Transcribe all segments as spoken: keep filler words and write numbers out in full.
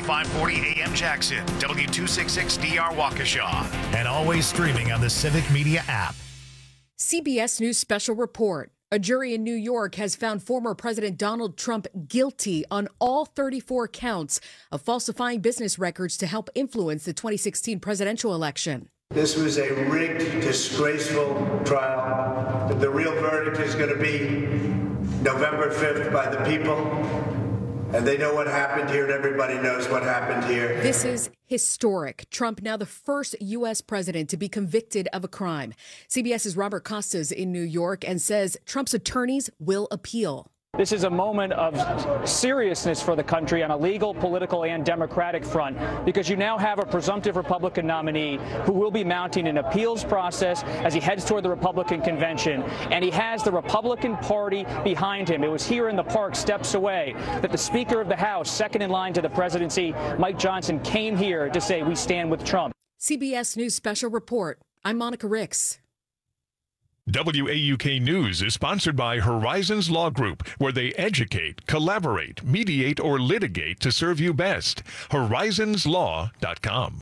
five forty A M Jackson, W two sixty-six D R Waukesha, and always streaming on the Civic Media app. C B S News Special Report. A jury in New York has found former President Donald Trump guilty on all thirty-four counts of falsifying business records to help influence the twenty sixteen presidential election. This was a rigged, disgraceful trial. The real verdict is going to be November fifth by the people. And they know what happened here, and everybody knows what happened here. This is historic. Trump now the first U S president to be convicted of a crime. CBS's Robert Costas in New York and says Trump's attorneys will appeal. This is a moment of seriousness for the country on a legal, political, and democratic front, because you now have a presumptive Republican nominee who will be mounting an appeals process as he heads toward the Republican convention, and he has the Republican Party behind him. It was here in the park, steps away, that the Speaker of the House, second in line to the presidency, Mike Johnson, came here to say we stand with Trump. C B S News Special Report. I'm Monica Ricks. W A U K News is sponsored by Horizons Law Group, where they educate, collaborate, mediate, or litigate to serve you best. horizons law dot com.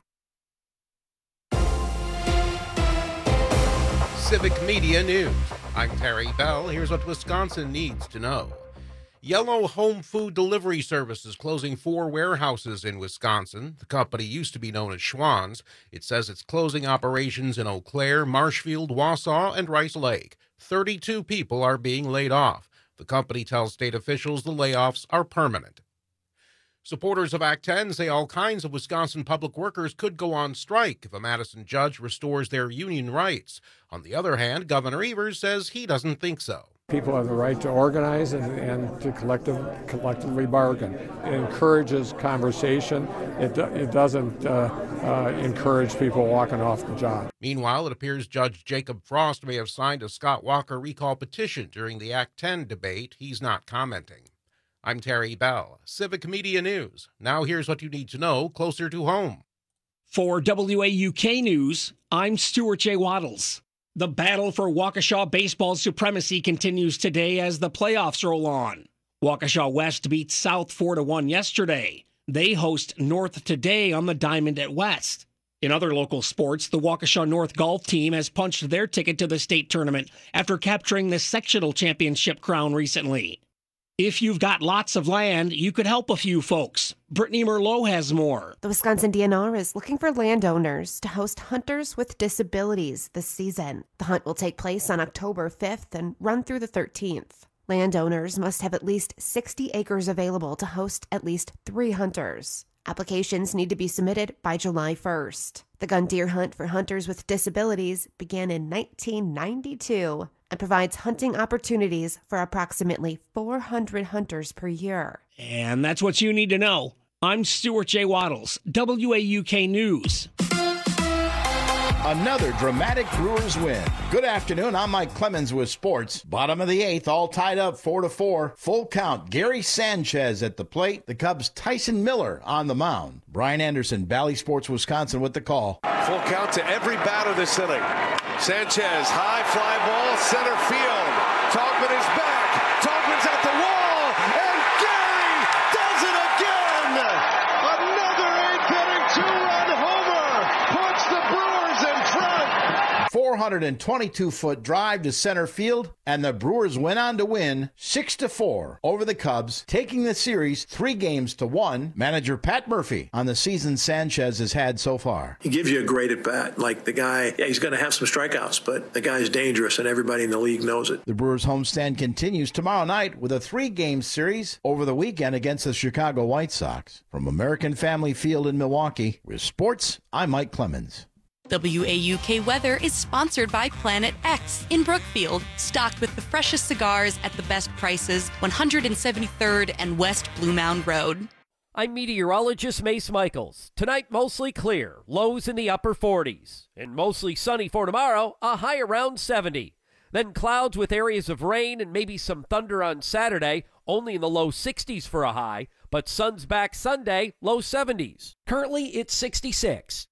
Civic Media News. I'm Terry Bell. Here's what Wisconsin needs to know. Yellow Home Food Delivery Service is closing four warehouses in Wisconsin. The company used to be known as Schwann's. It says it's closing operations in Eau Claire, Marshfield, Wausau, and Rice Lake. thirty-two people are being laid off. The company tells state officials the layoffs are permanent. Supporters of Act ten say all kinds of Wisconsin public workers could go on strike if a Madison judge restores their union rights. On the other hand, Governor Evers says he doesn't think so. People have the right to organize and, and to collective, collectively bargain. It encourages conversation. It, it doesn't uh, uh, encourage people walking off the job. Meanwhile, it appears Judge Jacob Frost may have signed a Scott Walker recall petition during the Act ten debate. He's not commenting. I'm Terry Bell, Civic Media News. Now here's what you need to know closer to home. For W A U K News, I'm Stuart J. Waddles. The battle for Waukesha baseball supremacy continues today as the playoffs roll on. Waukesha West beat South four to one yesterday. They host North today on the Diamond at West. In other local sports, the Waukesha North golf team has punched their ticket to the state tournament after capturing the sectional championship crown recently. If you've got lots of land, you could help a few folks. Brittany Merlot has more. The Wisconsin D N R is looking for landowners to host Hunters with Disabilities this season. The hunt will take place on October fifth and run through the thirteenth. Landowners must have at least sixty acres available to host at least three hunters. Applications need to be submitted by July first. The gun deer hunt for Hunters with Disabilities began in nineteen ninety-two and provides hunting opportunities for approximately four hundred hunters per year. And that's what you need to know. I'm Stuart J. Waddles, W A U K News. Another dramatic Brewers win. Good afternoon, I'm Mike Clemens with sports. Bottom of the eighth, all tied up four to four. Full count, Gary Sanchez at the plate. The Cubs' Tyson Miller on the mound. Brian Anderson, Valley Sports Wisconsin with the call. Full count to every batter this inning. Sanchez, high fly ball, center field. Taubman is back. Taubman's at the wall, and Gary does it again. Another eighth-inning two-run homer puts the Brewers in front. four hundred twenty-two foot drive to center field, and the Brewers went on to win six to four over the Cubs, taking the series three games to one. Manager Pat Murphy on the season Sanchez has had so far. He gives you a great at-bat. Like the guy, yeah, he's going to have some strikeouts, but the guy's dangerous, and everybody in the league knows it. The Brewers homestand continues tomorrow night with a three-game series over the weekend against the Chicago White Sox. From American Family Field in Milwaukee, with sports, I'm Mike Clemens. W A U K Weather is sponsored by Planet X in Brookfield, stocked with the freshest cigars at the best prices, one hundred seventy-third and West Blue Mound Road. I'm meteorologist Mace Michaels. Tonight, mostly clear, lows in the upper forties, and mostly sunny for tomorrow, a high around seventy. Then clouds with areas of rain and maybe some thunder on Saturday, only in the low sixties for a high, but sun's back Sunday, low seventies. Currently, it's sixty-six.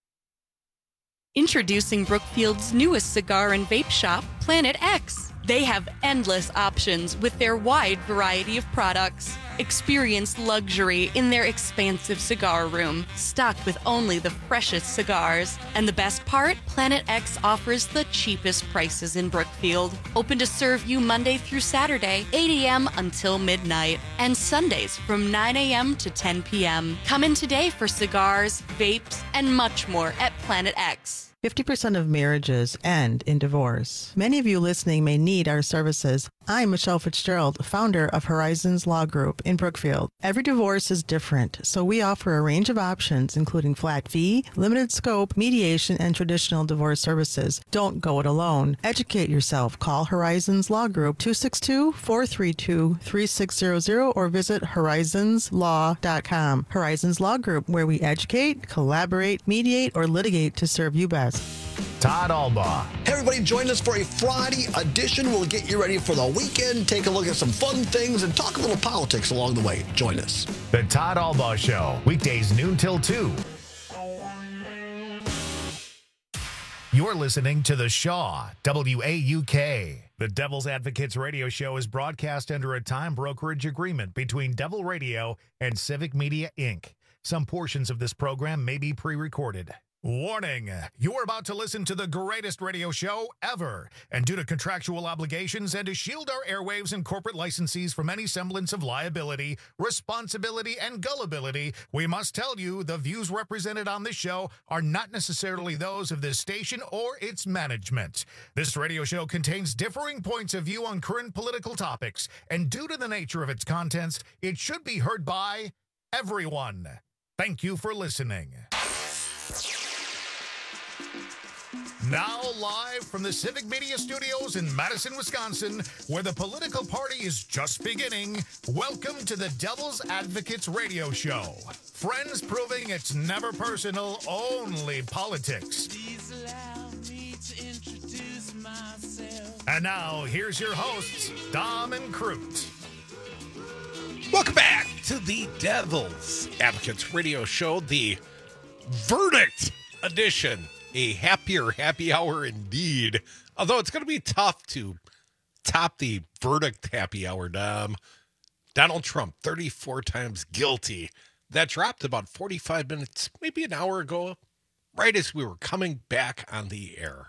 Introducing Brookfield's newest cigar and vape shop, Planet X. They have endless options with their wide variety of products. Experience luxury in their expansive cigar room, stocked with only the freshest cigars. And the best part? Planet X offers the cheapest prices in Brookfield. Open to serve you Monday through Saturday, eight a.m. until midnight, and Sundays from nine a.m. to ten p.m. Come in today for cigars, vapes, and much more at Planet X. fifty percent of marriages end in divorce. Many of you listening may need our services. I'm Michelle Fitzgerald, founder of Horizons Law Group in Brookfield. Every divorce is different, so we offer a range of options, including flat fee, limited scope, mediation, and traditional divorce services. Don't go it alone. Educate yourself. Call Horizons Law Group two six two, four three two, three six zero zero or visit horizons law dot com. Horizons Law Group, where we educate, collaborate, mediate, or litigate to serve you best. Todd Albaugh. Hey, everybody, join us for a Friday edition. We'll get you ready for the weekend, take a look at some fun things, and talk a little politics along the way. Join us. The Todd Albaugh Show, weekdays noon till two. You're listening to The Shaw, W A U K. The Devil's Advocates radio show is broadcast under a time brokerage agreement between Devil Radio and Civic Media, Incorporated. Some portions of this program may be pre-recorded. Warning, you are about to listen to the greatest radio show ever, and due to contractual obligations and to shield our airwaves and corporate licensees from any semblance of liability, responsibility, and gullibility, we must tell you the views represented on this show are not necessarily those of this station or its management. This radio show contains differing points of view on current political topics, and due to the nature of its contents, it should be heard by everyone. Thank you for listening. Now live from the Civic Media Studios in Madison, Wisconsin, where the political party is just beginning, welcome to the Devil's Advocates radio show. Friends proving it's never personal, only politics. Please allow me to introduce myself. And now, here's your hosts, Dom and Crute. Welcome back to the Devil's Advocates radio show, the Verdict edition. A happier happy hour indeed. Although it's going to be tough to top the verdict happy hour, Dom. Donald Trump, thirty-four times guilty. That dropped about forty-five minutes, maybe an hour ago, right as we were coming back on the air.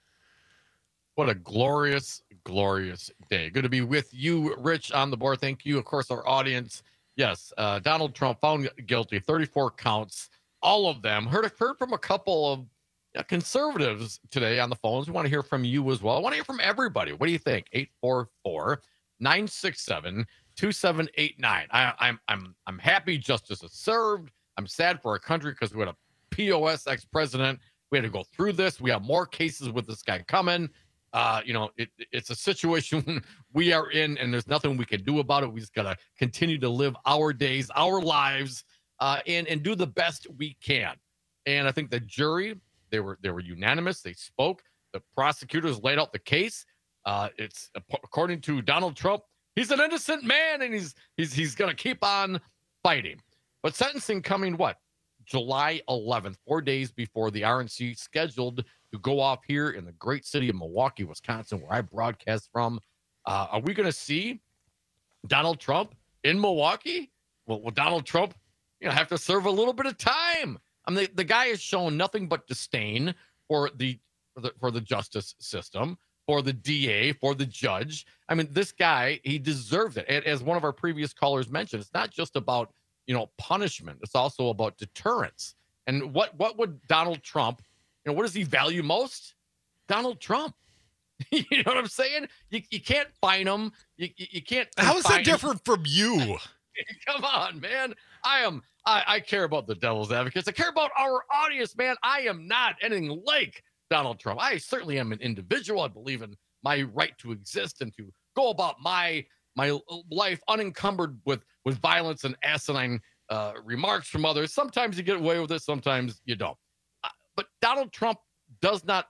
What a glorious, glorious day. Good to be with you, Rich, on the board. Thank you, of course, our audience. Yes, uh, Donald Trump found guilty, thirty-four counts, all of them. Heard, heard from a couple of Uh, conservatives today on the phones. We want to hear from you as well. I want to hear from everybody. What do you think? eight four four, nine six seven, two seven eight nine. I, I'm I'm I'm happy justice is served. I'm sad for our country because we had a P O S ex-president. We had to go through this. We have more cases with this guy coming. Uh, you know, it, it's a situation we are in, and there's nothing we can do about it. We just got to continue to live our days, our lives, uh, and and do the best we can. And I think the jury, They were they were unanimous. They spoke. The prosecutors laid out the case. Uh, it's according to Donald Trump, he's an innocent man, and he's he's he's going to keep on fighting. But sentencing coming what? July eleventh, four days before the R N C scheduled to go off here in the great city of Milwaukee, Wisconsin, where I broadcast from. Uh, are we going to see Donald Trump in Milwaukee? Well, will Donald Trump, you know, have to serve a little bit of time? I mean, the, the guy has shown nothing but disdain for the, for the for the justice system, for the D A, for the judge. I mean, this guy, he deserves it. And as one of our previous callers mentioned, it's not just about, you know, punishment. It's also about deterrence. And what what would Donald Trump, you know, what does he value most? Donald Trump. You know what I'm saying? You you can't fine him. You you, you can't. How is that different him. from you? Come on, man. I am. I, I care about the Devil's Advocates. I care about our audience, man. I am not anything like Donald Trump. I certainly am an individual. I believe in my right to exist and to go about my my life unencumbered with with violence and asinine uh, remarks from others. Sometimes you get away with it. Sometimes you don't. Uh, but Donald Trump does not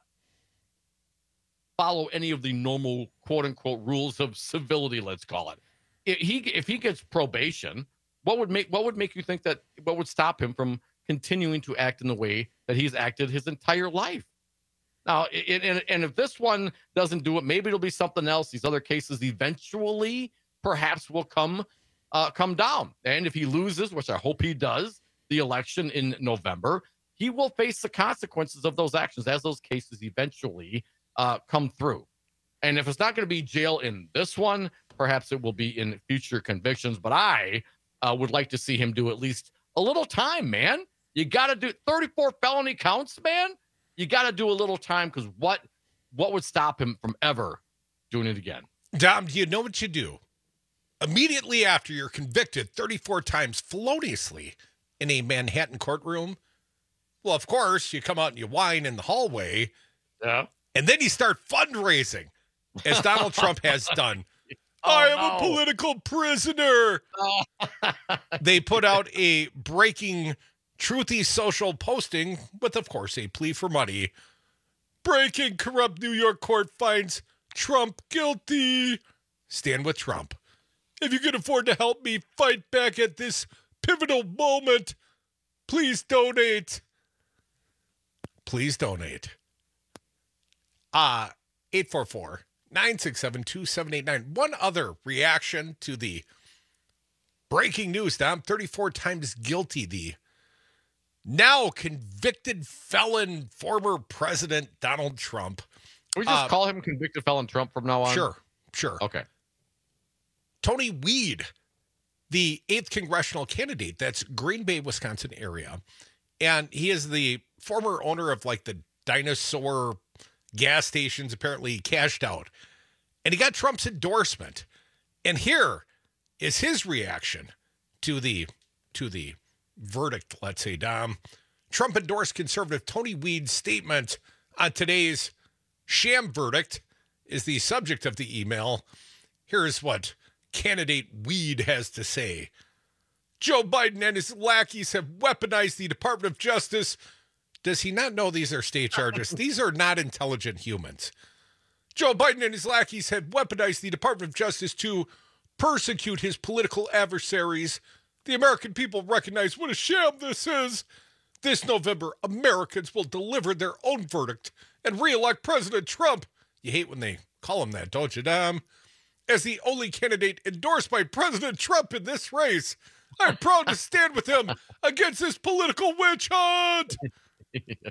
follow any of the normal quote unquote rules of civility. Let's call it. If he if he gets probation, what would make what would make you think that what would stop him from continuing to act in the way that he's acted his entire life? Now, it, and, and if this one doesn't do it, maybe it'll be something else. These other cases eventually perhaps will come uh, come down. And if he loses, which I hope he does, the election in November, he will face the consequences of those actions as those cases eventually uh, come through. And if it's not going to be jail in this one, perhaps it will be in future convictions. But I uh, would like to see him do at least a little time, man. You got to do thirty-four felony counts, man. You got to do a little time, because what what would stop him from ever doing it again? Dom, do you know what you do? Immediately after you're convicted thirty-four times feloniously in a Manhattan courtroom, well, of course, you come out and you whine in the hallway. Yeah. And then you start fundraising, as Donald Trump has done. Oh, I am no. a political prisoner. They put out a breaking truthy social posting with, of course, a plea for money. Breaking corrupt New York court finds Trump guilty. Stand with Trump. If you can afford to help me fight back at this pivotal moment, please donate. Please donate. Uh, eight four four, nine six seven, two seven eight nine. One other reaction to the breaking news, Dom. thirty-four times guilty. The now convicted felon, former President Donald Trump. Can we just uh, call him convicted felon Trump from now on? Sure, sure. Okay. Tony Weed, the eighth congressional candidate, that's Green Bay, Wisconsin area. And he is the former owner of like the dinosaur gas stations. Apparently he cashed out. And he got Trump's endorsement. And here is his reaction to the to the verdict, let's say, Dom. Trump endorsed conservative Tony Weed's statement on today's sham verdict is the subject of the email. Here's what candidate Weed has to say. Joe Biden and his lackeys have weaponized the Department of Justice. Does he not know these are state charges? These are not intelligent humans. Joe Biden and his lackeys have weaponized the Department of Justice to persecute his political adversaries. The American people recognize what a sham this is. This November, Americans will deliver their own verdict and re-elect President Trump. You hate when they call him that, don't you, Dom? As the only candidate endorsed by President Trump in this race, I'm proud to stand with him against this political witch hunt. Yeah.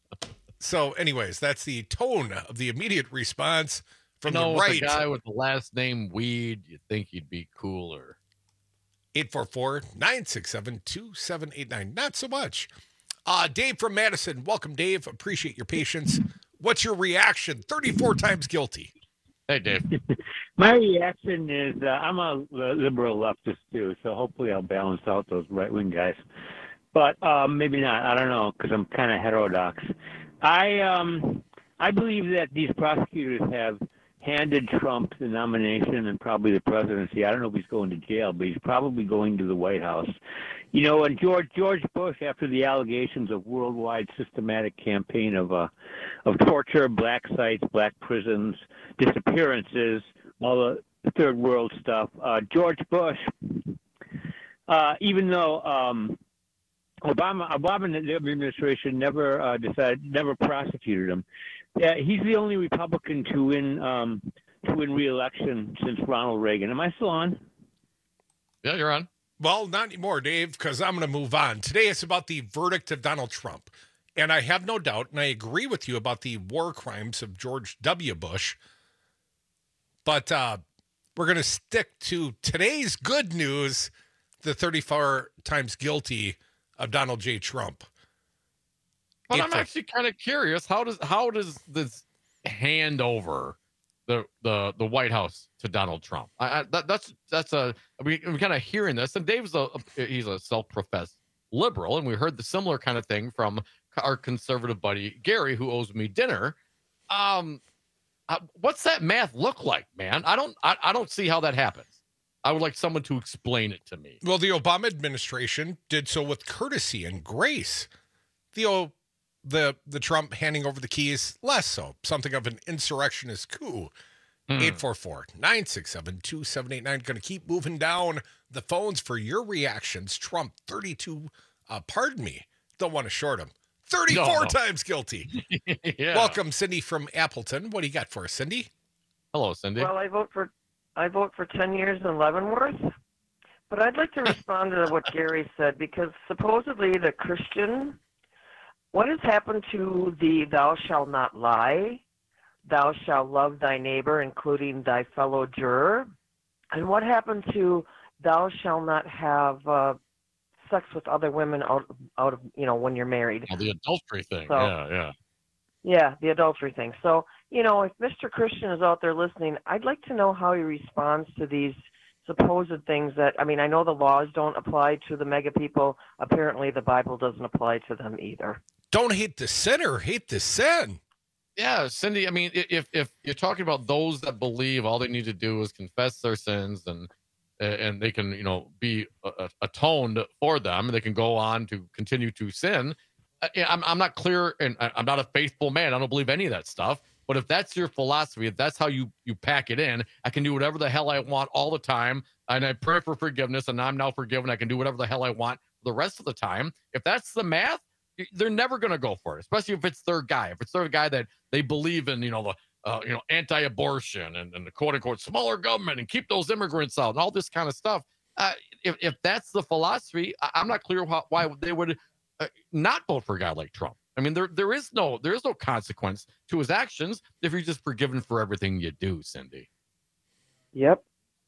So, anyways, that's the tone of the immediate response from you know, the right. The guy with the last name Weed, you'd think he'd be cooler. eight four four, nine six seven, two seven eight nine. Not so much. Uh, Dave from Madison. Welcome, Dave. Appreciate your patience. What's your reaction? thirty-four times guilty. Hey, Dave. My reaction is uh, I'm a liberal leftist, too, so hopefully I'll balance out those right-wing guys. But um, maybe not. I don't know, because I'm kind of heterodox. I um, I believe that these prosecutors have handed Trump the nomination and probably the presidency. I don't know if he's going to jail, but he's probably going to the White House. You know, and George George Bush, after the allegations of worldwide systematic campaign of uh, of torture, black sites, black prisons, disappearances, all the third world stuff, uh, George Bush, uh, even though um, Obama Obama administration never uh, decided, never prosecuted him, uh, he's the only Republican to win um, to win re-election since Ronald Reagan. Am I still on? Yeah, you're on. Well, not anymore, Dave, because I'm going to move on. Today it's about the verdict of Donald Trump. And I have no doubt, and I agree with you about the war crimes of George W. Bush. But uh, we're going to stick to today's good news, the thirty-four times guilty of Donald J. Trump. But I'm actually kind of curious. How does how does this hand over the the the White House to Donald Trump? I, I, that, that's that's a we, we're kind of hearing this, and Dave's a he's a self-professed liberal, and we heard the similar kind of thing from our conservative buddy Gary, who owes me dinner. Um, uh, what's that math look like, man? I don't I, I don't see how that happens. I would like someone to explain it to me. Well, the Obama administration did so with courtesy and grace. The the the Trump handing over the keys, less so. Something of an insurrectionist coup. Hmm. eight four four, nine six seven, two seven eight nine. Going to keep moving down the phones for your reactions. Trump, thirty-two, uh, pardon me, don't want to short him. thirty-four No, no. times guilty. Yeah. Welcome, Cindy from Appleton. What do you got for us, Cindy? Hello, Cindy. Well, I vote for I vote for ten years in Leavenworth, but I'd like to respond to what Gary said, because supposedly the Christian, what has happened to the thou shalt not lie, thou shalt love thy neighbor, including thy fellow juror, and what happened to thou shalt not have uh, sex with other women out, out of, you know, when you're married? Oh, the adultery thing. So, yeah, yeah. Yeah, the adultery thing. So, you know, if Mister Christian is out there listening, I'd like to know how he responds to these supposed things that, I mean, I know the laws don't apply to the mega people. Apparently the Bible doesn't apply to them either. Don't hate the sinner, hate the sin. Yeah, Cindy, I mean, if if you're talking about those that believe all they need to do is confess their sins and and they can, you know, be atoned for them, they can go on to continue to sin. I'm, I'm not clear, and I'm not a faithful man. I don't believe any of that stuff. But if that's your philosophy, if that's how you, you pack it in, I can do whatever the hell I want all the time, and I pray for forgiveness, and I'm now forgiven. I can do whatever the hell I want the rest of the time. If that's the math, they're never going to go for it, especially if it's their guy. If it's their guy that they believe in, you know, the uh, you know anti-abortion and, and the quote-unquote smaller government and keep those immigrants out and all this kind of stuff. Uh, if, if that's the philosophy, I'm not clear how, why they would uh, not vote for a guy like Trump. I mean, there there is no there is no consequence to his actions if you're just forgiven for everything you do, Cindy. Yep.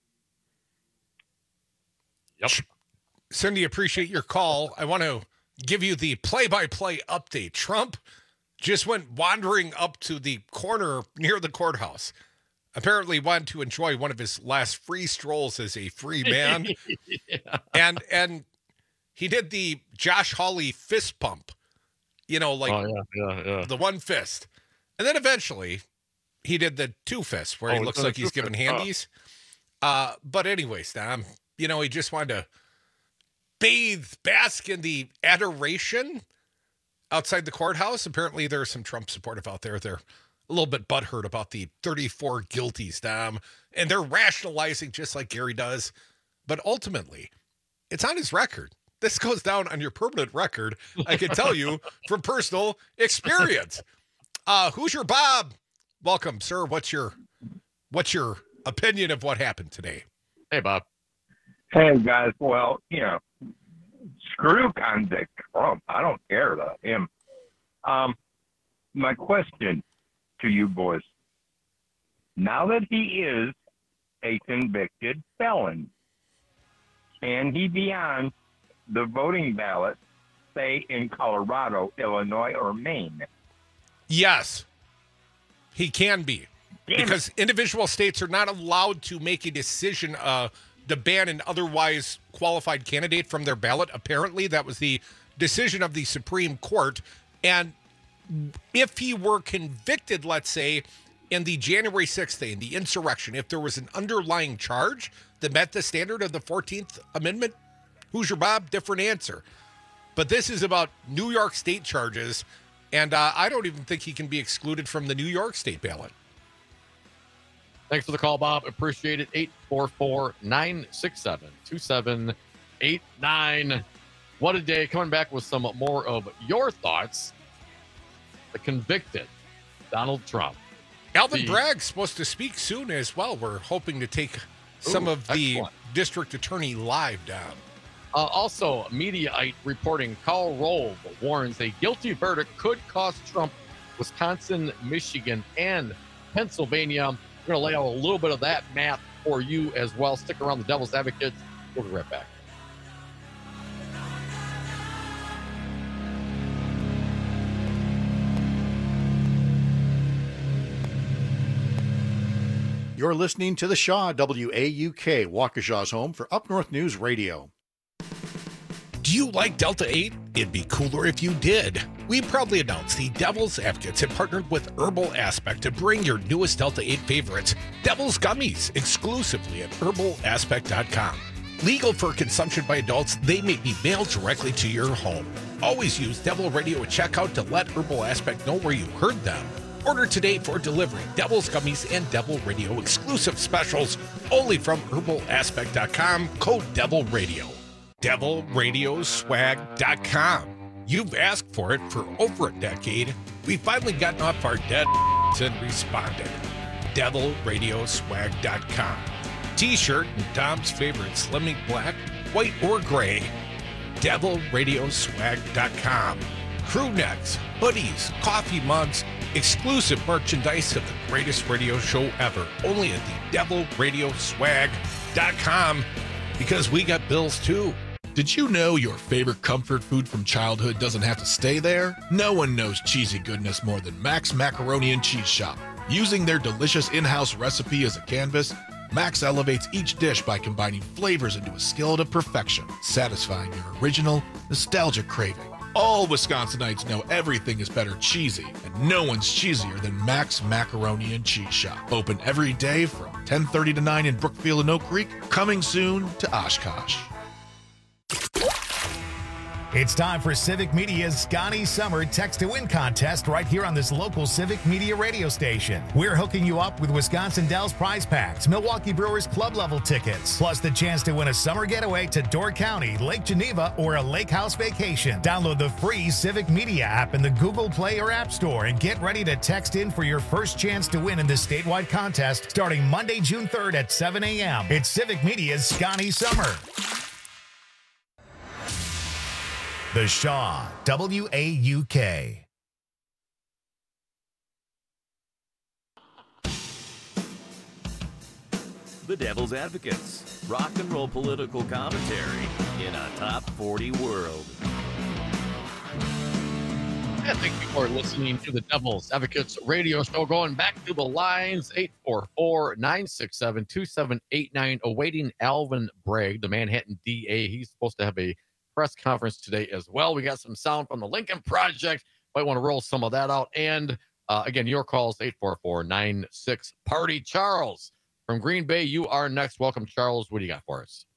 Yep. Cindy, appreciate your call. I want to give you the play-by-play update. Trump just went wandering up to the corner near the courthouse. Apparently wanted to enjoy one of his last free strolls as a free man. yeah. And and he did the Josh Hawley fist pump. You know, like oh, yeah, yeah, yeah. the one fist. And then eventually he did the two fists where oh, he looks like he's giving handies. Uh, but anyways, Dom, you know, he just wanted to bathe, bask in the adoration outside the courthouse. Apparently there's some Trump supportive out there. They're a little bit butthurt about the thirty-four guilties, Dom. And they're rationalizing just like Gary does. But ultimately, it's on his record. This goes down on your permanent record, I can tell you from personal experience. Uh, Hoosier Bob, welcome, sir. What's your what's your opinion of what happened today? Hey, Bob. Hey, guys. Well, you know, screw convict Trump. I don't care about him. Um, my question to you boys, now that he is a convicted felon, can he be on the voting ballot, say in Colorado, Illinois, or Maine? Yes, he can be. Damn because it. Individual states are not allowed to make a decision uh, to ban an otherwise qualified candidate from their ballot. Apparently, that was the decision of the Supreme Court. And if he were convicted, let's say, in the January sixth thing, the insurrection, if there was an underlying charge that met the standard of the fourteenth Amendment, Hoosier Bob, different answer. But this is about New York State charges, and uh, I don't even think he can be excluded from the New York State ballot. Thanks for the call, Bob. Appreciate it. eight four four, nine six seven, two seven eight nine. What a day. Coming back with some more of your thoughts. The convicted Donald Trump. Alvin the... Bragg's supposed to speak soon as well. We're hoping to take some Ooh, of the excellent. district attorney live down. Uh, also, Mediaite reporting Karl Rove warns a guilty verdict could cost Trump Wisconsin, Michigan, and Pennsylvania. We're going to lay out a little bit of that math for you as well. Stick around, the Devil's Advocates. We'll be right back. You're listening to the Shaw, W A U K, Waukesha's home for Up North News Radio. Do you like Delta eight? It'd be cooler if you did. We proudly announce the Devil's Advocates have partnered with Herbal Aspect to bring your newest Delta eight favorites, Devil's Gummies, exclusively at herbal aspect dot com. Legal for consumption by adults, they may be mailed directly to your home. Always use Devil Radio at checkout to let Herbal Aspect know where you heard them. Order today for delivery. Devil's Gummies and Devil Radio exclusive specials only from herbal aspect dot com. Code Devil Radio. devil radio swag dot com. You've asked for it for over a decade. We've finally gotten off our dead and responded. devil radio swag dot com. T-shirt and Tom's favorite Slimming Black white or gray, devil radio swag dot com. Crew necks, hoodies, coffee mugs, exclusive merchandise of the greatest radio show ever. Only at the devil radio swag dot com, because we got bills too. Did you know your favorite comfort food from childhood doesn't have to stay there? No one knows cheesy goodness more than Max Macaroni and Cheese Shop. Using their delicious in-house recipe as a canvas, Max elevates each dish by combining flavors into a skillet of perfection, satisfying your original, nostalgic craving. All Wisconsinites know everything is better cheesy, and no one's cheesier than Max Macaroni and Cheese Shop. Open every day from ten thirty to nine in Brookfield and Oak Creek, coming soon to Oshkosh. It's time for Civic Media's Scotty Summer Text to Win contest right here on this local Civic Media radio station. We're hooking you up with Wisconsin Dells prize packs, Milwaukee Brewers club level tickets, plus the chance to win a summer getaway to Door County, Lake Geneva, or a lake house vacation. Download the free Civic Media app in the Google Play or App Store and get ready to text in for your first chance to win in this statewide contest starting Monday, June third at seven a.m. It's Civic Media's Scotty Summer. The Shaw, W A U K. The Devil's Advocates, rock and roll political commentary in a top forty world. And thank you for listening to the Devil's Advocates radio show. Going back to the lines, eight four four, nine six seven, two seven eight nine, awaiting Alvin Bragg, the Manhattan D A. He's supposed to have a press conference today as well. We got some sound from the Lincoln Project. Might want to roll some of that out. And uh, again, your calls, eight four four, nine six, party. Charles from Green Bay, you are next. Welcome, Charles. What do you got for us?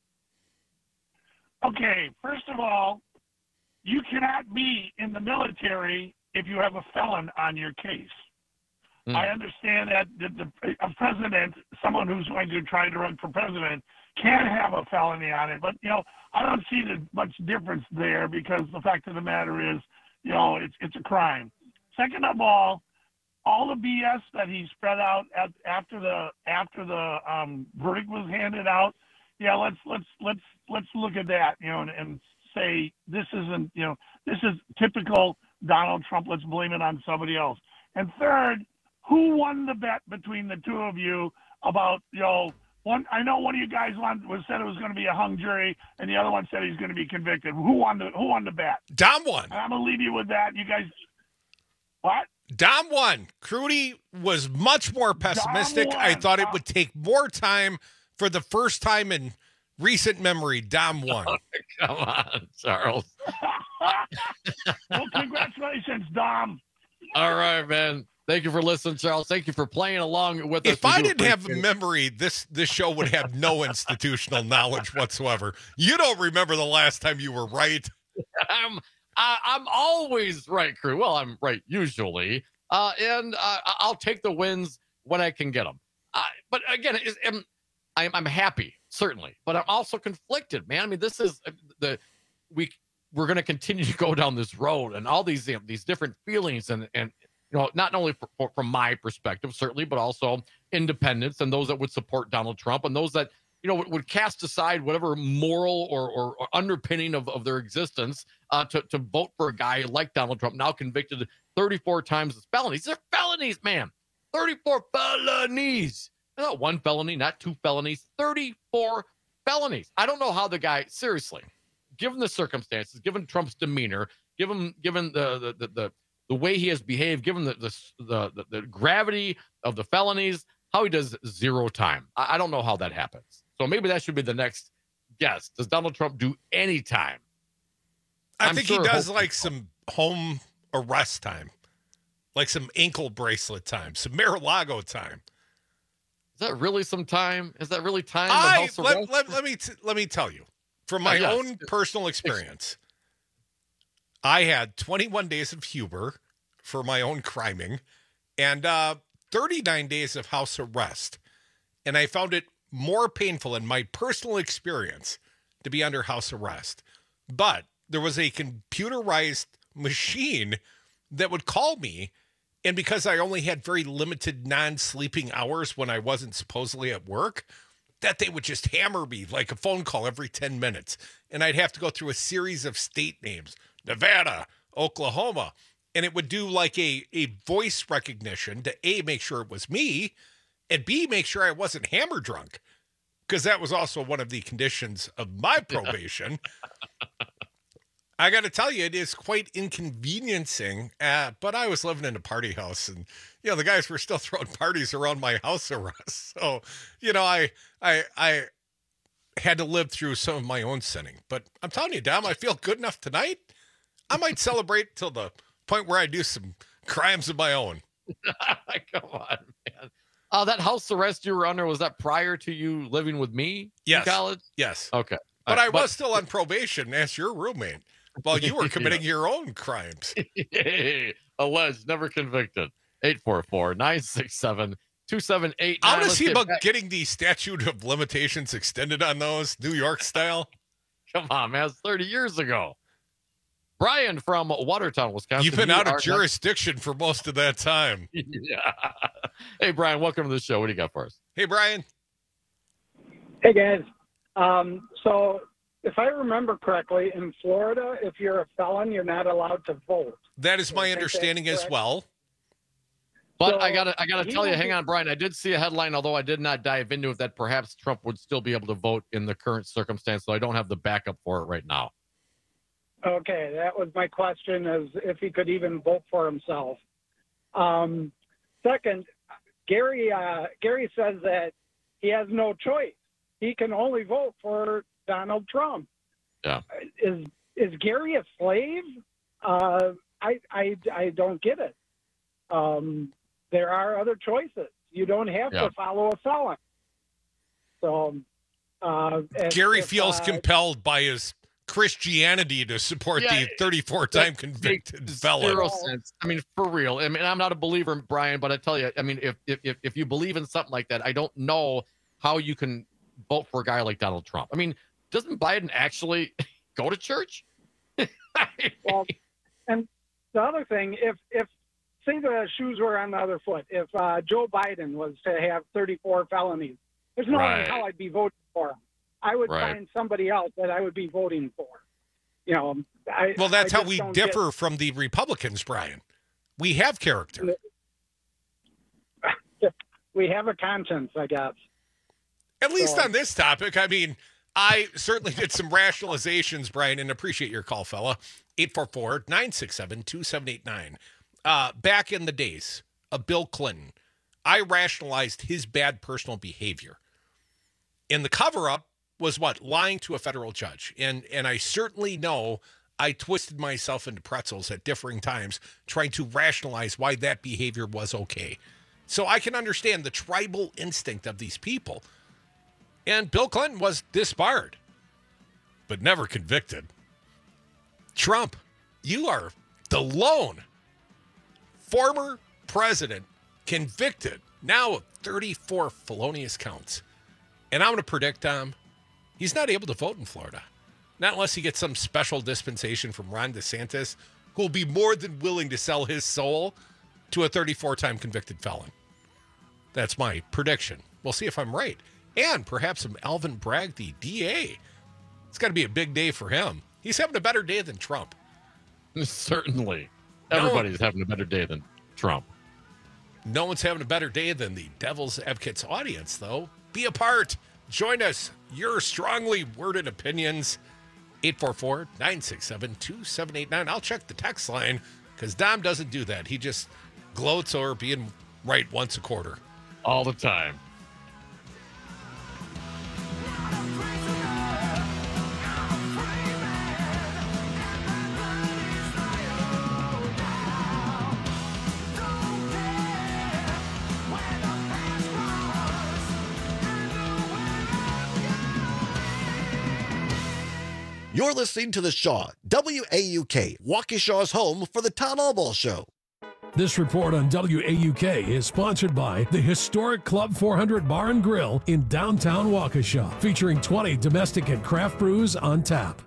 Okay, first of all, you cannot be in the military if you have a felon on your case. Mm. I understand that the, the, a president, someone who's going to try to run for president, can have a felony on it. But, you know, I don't see the, much difference there because the fact of the matter is, you know, it's it's a crime. Second of all, all the B S that he spread out at, after the after the um, verdict was handed out, yeah, let's let's let's let's look at that, you know, and, and say this isn't, you know, this is typical Donald Trump. Let's blame it on somebody else. And third, who won the bet between the two of you about, you know, one? I know one of you guys won, was said it was going to be a hung jury, and the other one said he's going to be convicted. Who won the Who won the bet? Dom won. And I'm going to leave you with that. You guys, what? Dom won. Crudy was much more pessimistic. I thought it would take more time. For the first time in recent memory, Dom won. Oh, come on, Charles. Well, congratulations, Dom. All right, man. Thank you for listening, Charles. Thank you for playing along with us. If I didn't have a memory, this this show would have no institutional knowledge whatsoever. You don't remember the last time you were right. I'm I, I'm always right, crew. Well, I'm right usually, uh, and uh, I'll take the wins when I can get them. Uh, but again, it's, I'm, I'm I'm happy certainly, but I'm also conflicted, man. I mean, this is the we we're going to continue to go down this road, and all these you know, these different feelings and and. You know, not only for, for, from my perspective, certainly, but also independents and those that would support Donald Trump and those that, you know, would, would cast aside whatever moral or, or, or underpinning of, of their existence uh, to, to vote for a guy like Donald Trump, now convicted thirty-four times as felonies. They're felonies, man. thirty-four felonies. Not one felony, not two felonies, thirty-four felonies. I don't know how the guy, seriously, given the circumstances, given Trump's demeanor, given given the the the, the the way he has behaved, given the the, the the gravity of the felonies, how he does zero time. I, I don't know how that happens. So maybe that should be the next guess. Does Donald Trump do any time? I I'm think sure he does hopefully. like some home arrest time, like some ankle bracelet time, some Mar-a-Lago time. Is that really some time? Is that really time? I, let, let, let me t- let me tell you, from my uh, yes. own personal experience, I had twenty-one days of Huber for my own criming and uh, thirty-nine days of house arrest. And I found it more painful in my personal experience to be under house arrest. But there was a computerized machine that would call me. And because I only had very limited non-sleeping hours when I wasn't supposedly at work, that they would just hammer me like a phone call every ten minutes. And I'd have to go through a series of state names, Nevada, Oklahoma. And it would do like a, a voice recognition to A, make sure it was me, and B, make sure I wasn't hammer drunk. Because that was also one of the conditions of my probation. I got to tell you, it is quite inconveniencing, uh, but I was living in a party house, and, you know, the guys were still throwing parties around my house arrest. So, you know, I, I, I had to live through some of my own sinning. But I'm telling you, Dom, I feel good enough tonight. I might celebrate till the point where I do some crimes of my own. Come on, man. Uh, that house arrest you were under, was that prior to you living with me yes. in college? Yes. Okay. But right, I was but... still on probation as your roommate while you were committing yeah. your own crimes. Alleged, never convicted. eight four four, nine six seven, two seven eight nine. I want to see about back. getting the statute of limitations extended on those, New York style. Come on, man. It's thirty years ago. Brian from Watertown, Wisconsin. You've been you out of jurisdiction not... for most of that time. Yeah. Hey, Brian, welcome to the show. What do you got for us? Hey, Brian. Hey, guys. Um, so if I remember correctly, in Florida, if you're a felon, you're not allowed to vote. That is my understanding as well. But So I gotta, I gotta he tell you, will hang be- on, Brian. I did see a headline, although I did not dive into it, that perhaps Trump would still be able to vote in the current circumstance. So I don't have the backup for it right now. Okay, that was my question, is if he could even vote for himself. Um, second, Gary uh, Gary says that he has no choice. He can only vote for Donald Trump. Yeah. Is is Gary a slave? Uh, I, I, I don't get it. Um, there are other choices. You don't have Yeah. to follow a felon. So uh, if- Gary if, feels uh, compelled by his Christianity to support Yeah, the thirty-four time that convicted makes felon. Zero sense. I mean, for real. I mean, I'm not a believer, Brian, but I tell you, I mean, if if if if you believe in something like that, I don't know how you can vote for a guy like Donald Trump. I mean, doesn't Biden actually go to church? Well, and the other thing, if if say the shoes were on the other foot, if uh, Joe Biden was to have thirty-four felonies, there's no Right. way how I'd be voting for him. I would Right. find somebody else that I would be voting for. You know, I, Well, that's I how just we don't differ from the Republicans, Brian. We have character. Get, we have a conscience, I guess. At least So- on this topic. I mean, I certainly did some rationalizations, Brian, and appreciate your call, fella. eight four four, nine six seven, two seven eight nine. Uh, back in the days of Bill Clinton, I rationalized his bad personal behavior. And the cover-up was what? Lying to a federal judge. And and I certainly know I twisted myself into pretzels at differing times trying to rationalize why that behavior was okay. So I can understand the tribal instinct of these people. And Bill Clinton was disbarred, but never convicted. Trump, you are the lone former president convicted now of thirty-four felonious counts. And I'm going to predict, Tom, he's not able to vote in Florida. Not unless he gets some special dispensation from Ron DeSantis, who will be more than willing to sell his soul to a thirty-four time convicted felon. That's my prediction. We'll see if I'm right. And perhaps some Alvin Bragg, the D A. It's got to be a big day for him. He's having a better day than Trump. Certainly. No. Everybody's having a better day than Trump. No one's having a better day than the Devil's Advocates audience, though. Be a part. Join us. Your strongly worded opinions. eight four four, nine six seven, two seven eight nine. I'll check the text line because Dom doesn't do that. He just gloats over being right once a quarter. All the time. You're listening to The Shaw, W A U K, Waukesha's home for the Town Hall Ball Show. This report on W A U K is sponsored by the historic Club four hundred Bar and Grill in downtown Waukesha, featuring twenty domestic and craft brews on tap.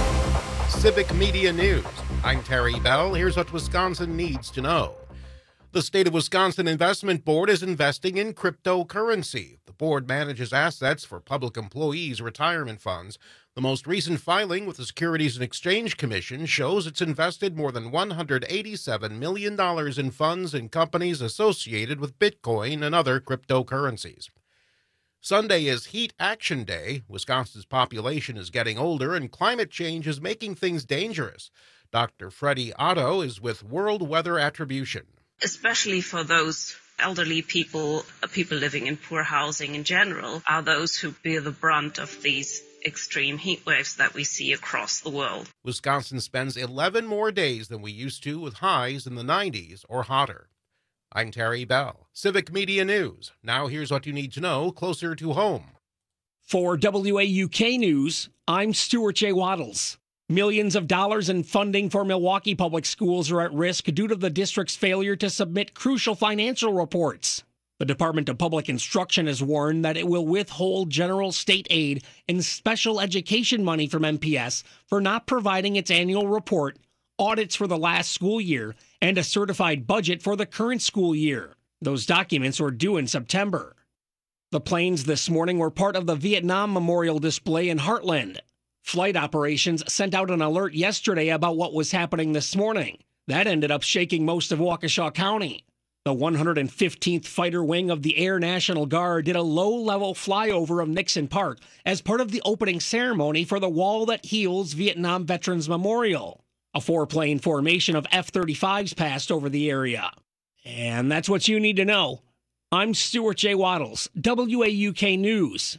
Civic Media News. I'm Terry Bell. Here's what Wisconsin needs to know. The State of Wisconsin Investment Board is investing in cryptocurrency. The board manages assets for public employees' retirement funds. The most recent filing with the Securities and Exchange Commission shows it's invested more than one hundred eighty-seven million dollars in funds and companies associated with Bitcoin and other cryptocurrencies. Sunday is Heat Action Day. Wisconsin's population is getting older and climate change is making things dangerous. Doctor Freddie Otto is with World Weather Attribution. Especially for those elderly people, people living in poor housing in general, are those who bear the brunt of these extreme heat waves that we see across the world. Wisconsin spends eleven more days than we used to with highs in the nineties or hotter. I'm Terry Bell, Civic Media News. Now here's what you need to know closer to home. For W A U K News, I'm Stuart J. Waddles. Millions of dollars in funding for Milwaukee Public Schools are at risk due to the district's failure to submit crucial financial reports. The Department of Public Instruction has warned that it will withhold general state aid and special education money from M P S for not providing its annual report, audits for the last school year, and a certified budget for the current school year. Those documents were due in September. The planes this morning were part of the Vietnam Memorial Display in Heartland. Flight operations sent out an alert yesterday about what was happening this morning. That ended up shaking most of Waukesha County. The one hundred fifteenth Fighter Wing of the Air National Guard did a low-level flyover of Nixon Park as part of the opening ceremony for the Wall That Heals Vietnam Veterans Memorial. A four-plane formation of F thirty-fives passed over the area. And that's what you need to know. I'm Stuart J. Waddles, W A U K News.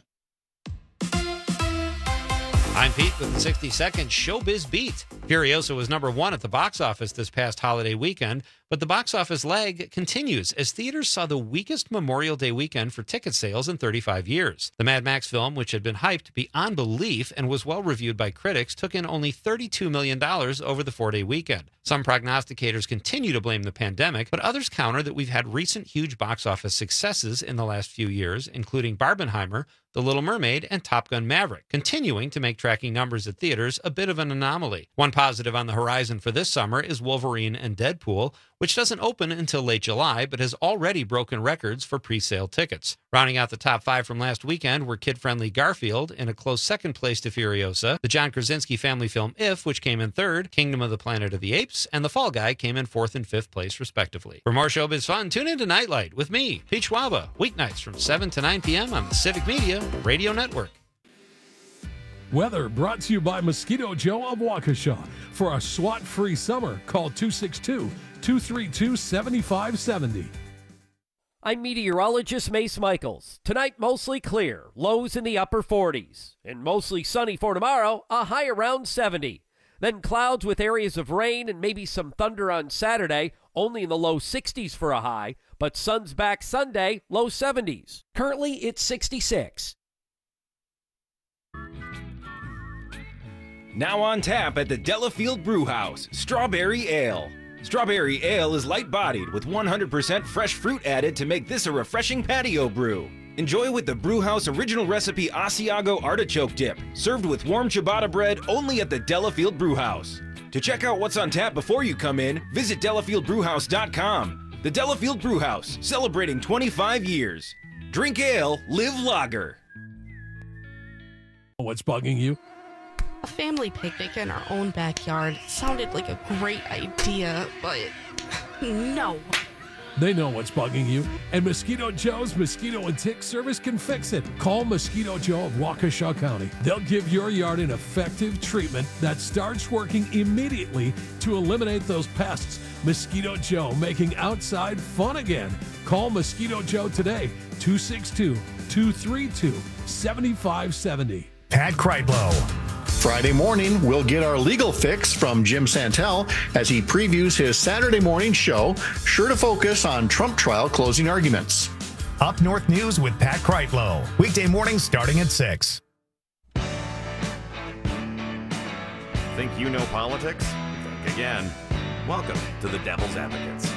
I'm Pete with the sixty-second Showbiz Beat. Furiosa was number one at the box office this past holiday weekend, but the box office lag continues as theaters saw the weakest Memorial Day weekend for ticket sales in thirty-five years. The Mad Max film, which had been hyped beyond belief and was well reviewed by critics, took in only thirty-two million dollars over the four-day weekend. Some prognosticators continue to blame the pandemic, but others counter that we've had recent huge box office successes in the last few years, including Barbenheimer, The Little Mermaid, and Top Gun Maverick, continuing to make tracking numbers at theaters a bit of an anomaly. One positive on the horizon for this summer is Wolverine and Deadpool, which doesn't open until late July, but has already broken records for pre-sale tickets. Rounding out the top five from last weekend were kid-friendly Garfield in a close second place to Furiosa, the John Krasinski family film If, which came in third, Kingdom of the Planet of the Apes, and The Fall Guy came in fourth and fifth place, respectively. For more showbiz fun, tune in to Nightlight with me, Pete Schwaba, weeknights from seven to nine p.m. on the Civic Media Radio Network. Weather brought to you by Mosquito Joe of Waukesha. For a SWAT-free summer, call two six two, two three two, seven five seven zero. I'm meteorologist Mace Michaels. Tonight, mostly clear, lows in the upper forties. And mostly sunny for tomorrow, a high around seventy. Then clouds with areas of rain and maybe some thunder on Saturday, only in the low sixties for a high. But sun's back Sunday, low seventies. Currently, it's sixty-six. Now on tap at the Delafield Brewhouse, Strawberry Ale. Strawberry Ale is light-bodied with one hundred percent fresh fruit added to make this a refreshing patio brew. Enjoy with the Brewhouse original recipe Asiago Artichoke Dip, served with warm ciabatta bread only at the Delafield Brewhouse. To check out what's on tap before you come in, visit delafield brewhouse dot com. The Delafield Brewhouse, celebrating twenty-five years. Drink ale, live lager. What's bugging you? A family picnic in our own backyard sounded like a great idea, but no. They know what's bugging you, and Mosquito Joe's Mosquito and Tick Service can fix it. Call Mosquito Joe of Waukesha County. They'll give your yard an effective treatment that starts working immediately to eliminate those pests. Mosquito Joe, making outside fun again. Call Mosquito Joe today, two six two, two three two, seven five seven zero. Pat Kreitlow. Friday morning, we'll get our legal fix from Jim Santel as he previews his Saturday morning show, sure to focus on Trump trial closing arguments. Up North News with Pat Kreitlow. Weekday mornings starting at six. Think you know politics? Think again. Welcome to the Devil's Advocates.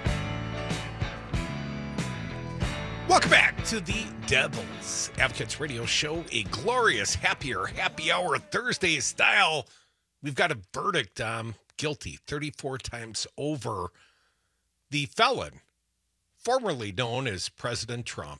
Welcome back to the Devil's Advocates Radio Show, a glorious, happier, happy hour Thursday style. We've got a verdict, um, guilty thirty-four times over. The felon formerly known as President Trump.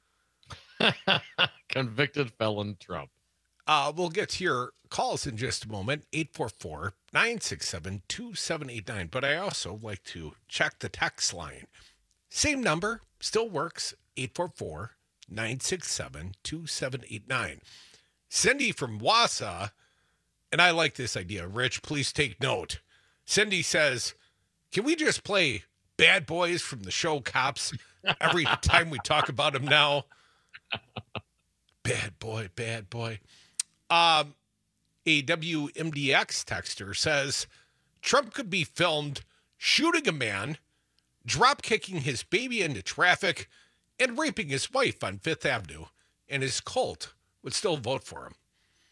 Convicted felon Trump. Uh, we'll get to your calls in just a moment, eight four four, nine six seven, two seven eight nine. But I also like to check the text line. Same number, still works, eight four four, nine six seven, two seven eight nine. Cindy from Wausau, and I like this idea. Rich, please take note. Cindy says, can we just play Bad Boys from the show Cops every time we talk about them now? Bad boy, bad boy. Um, a W M D X texter says Trump could be filmed shooting a man, drop kicking his baby into traffic, and raping his wife on Fifth Avenue, and his cult would still vote for him.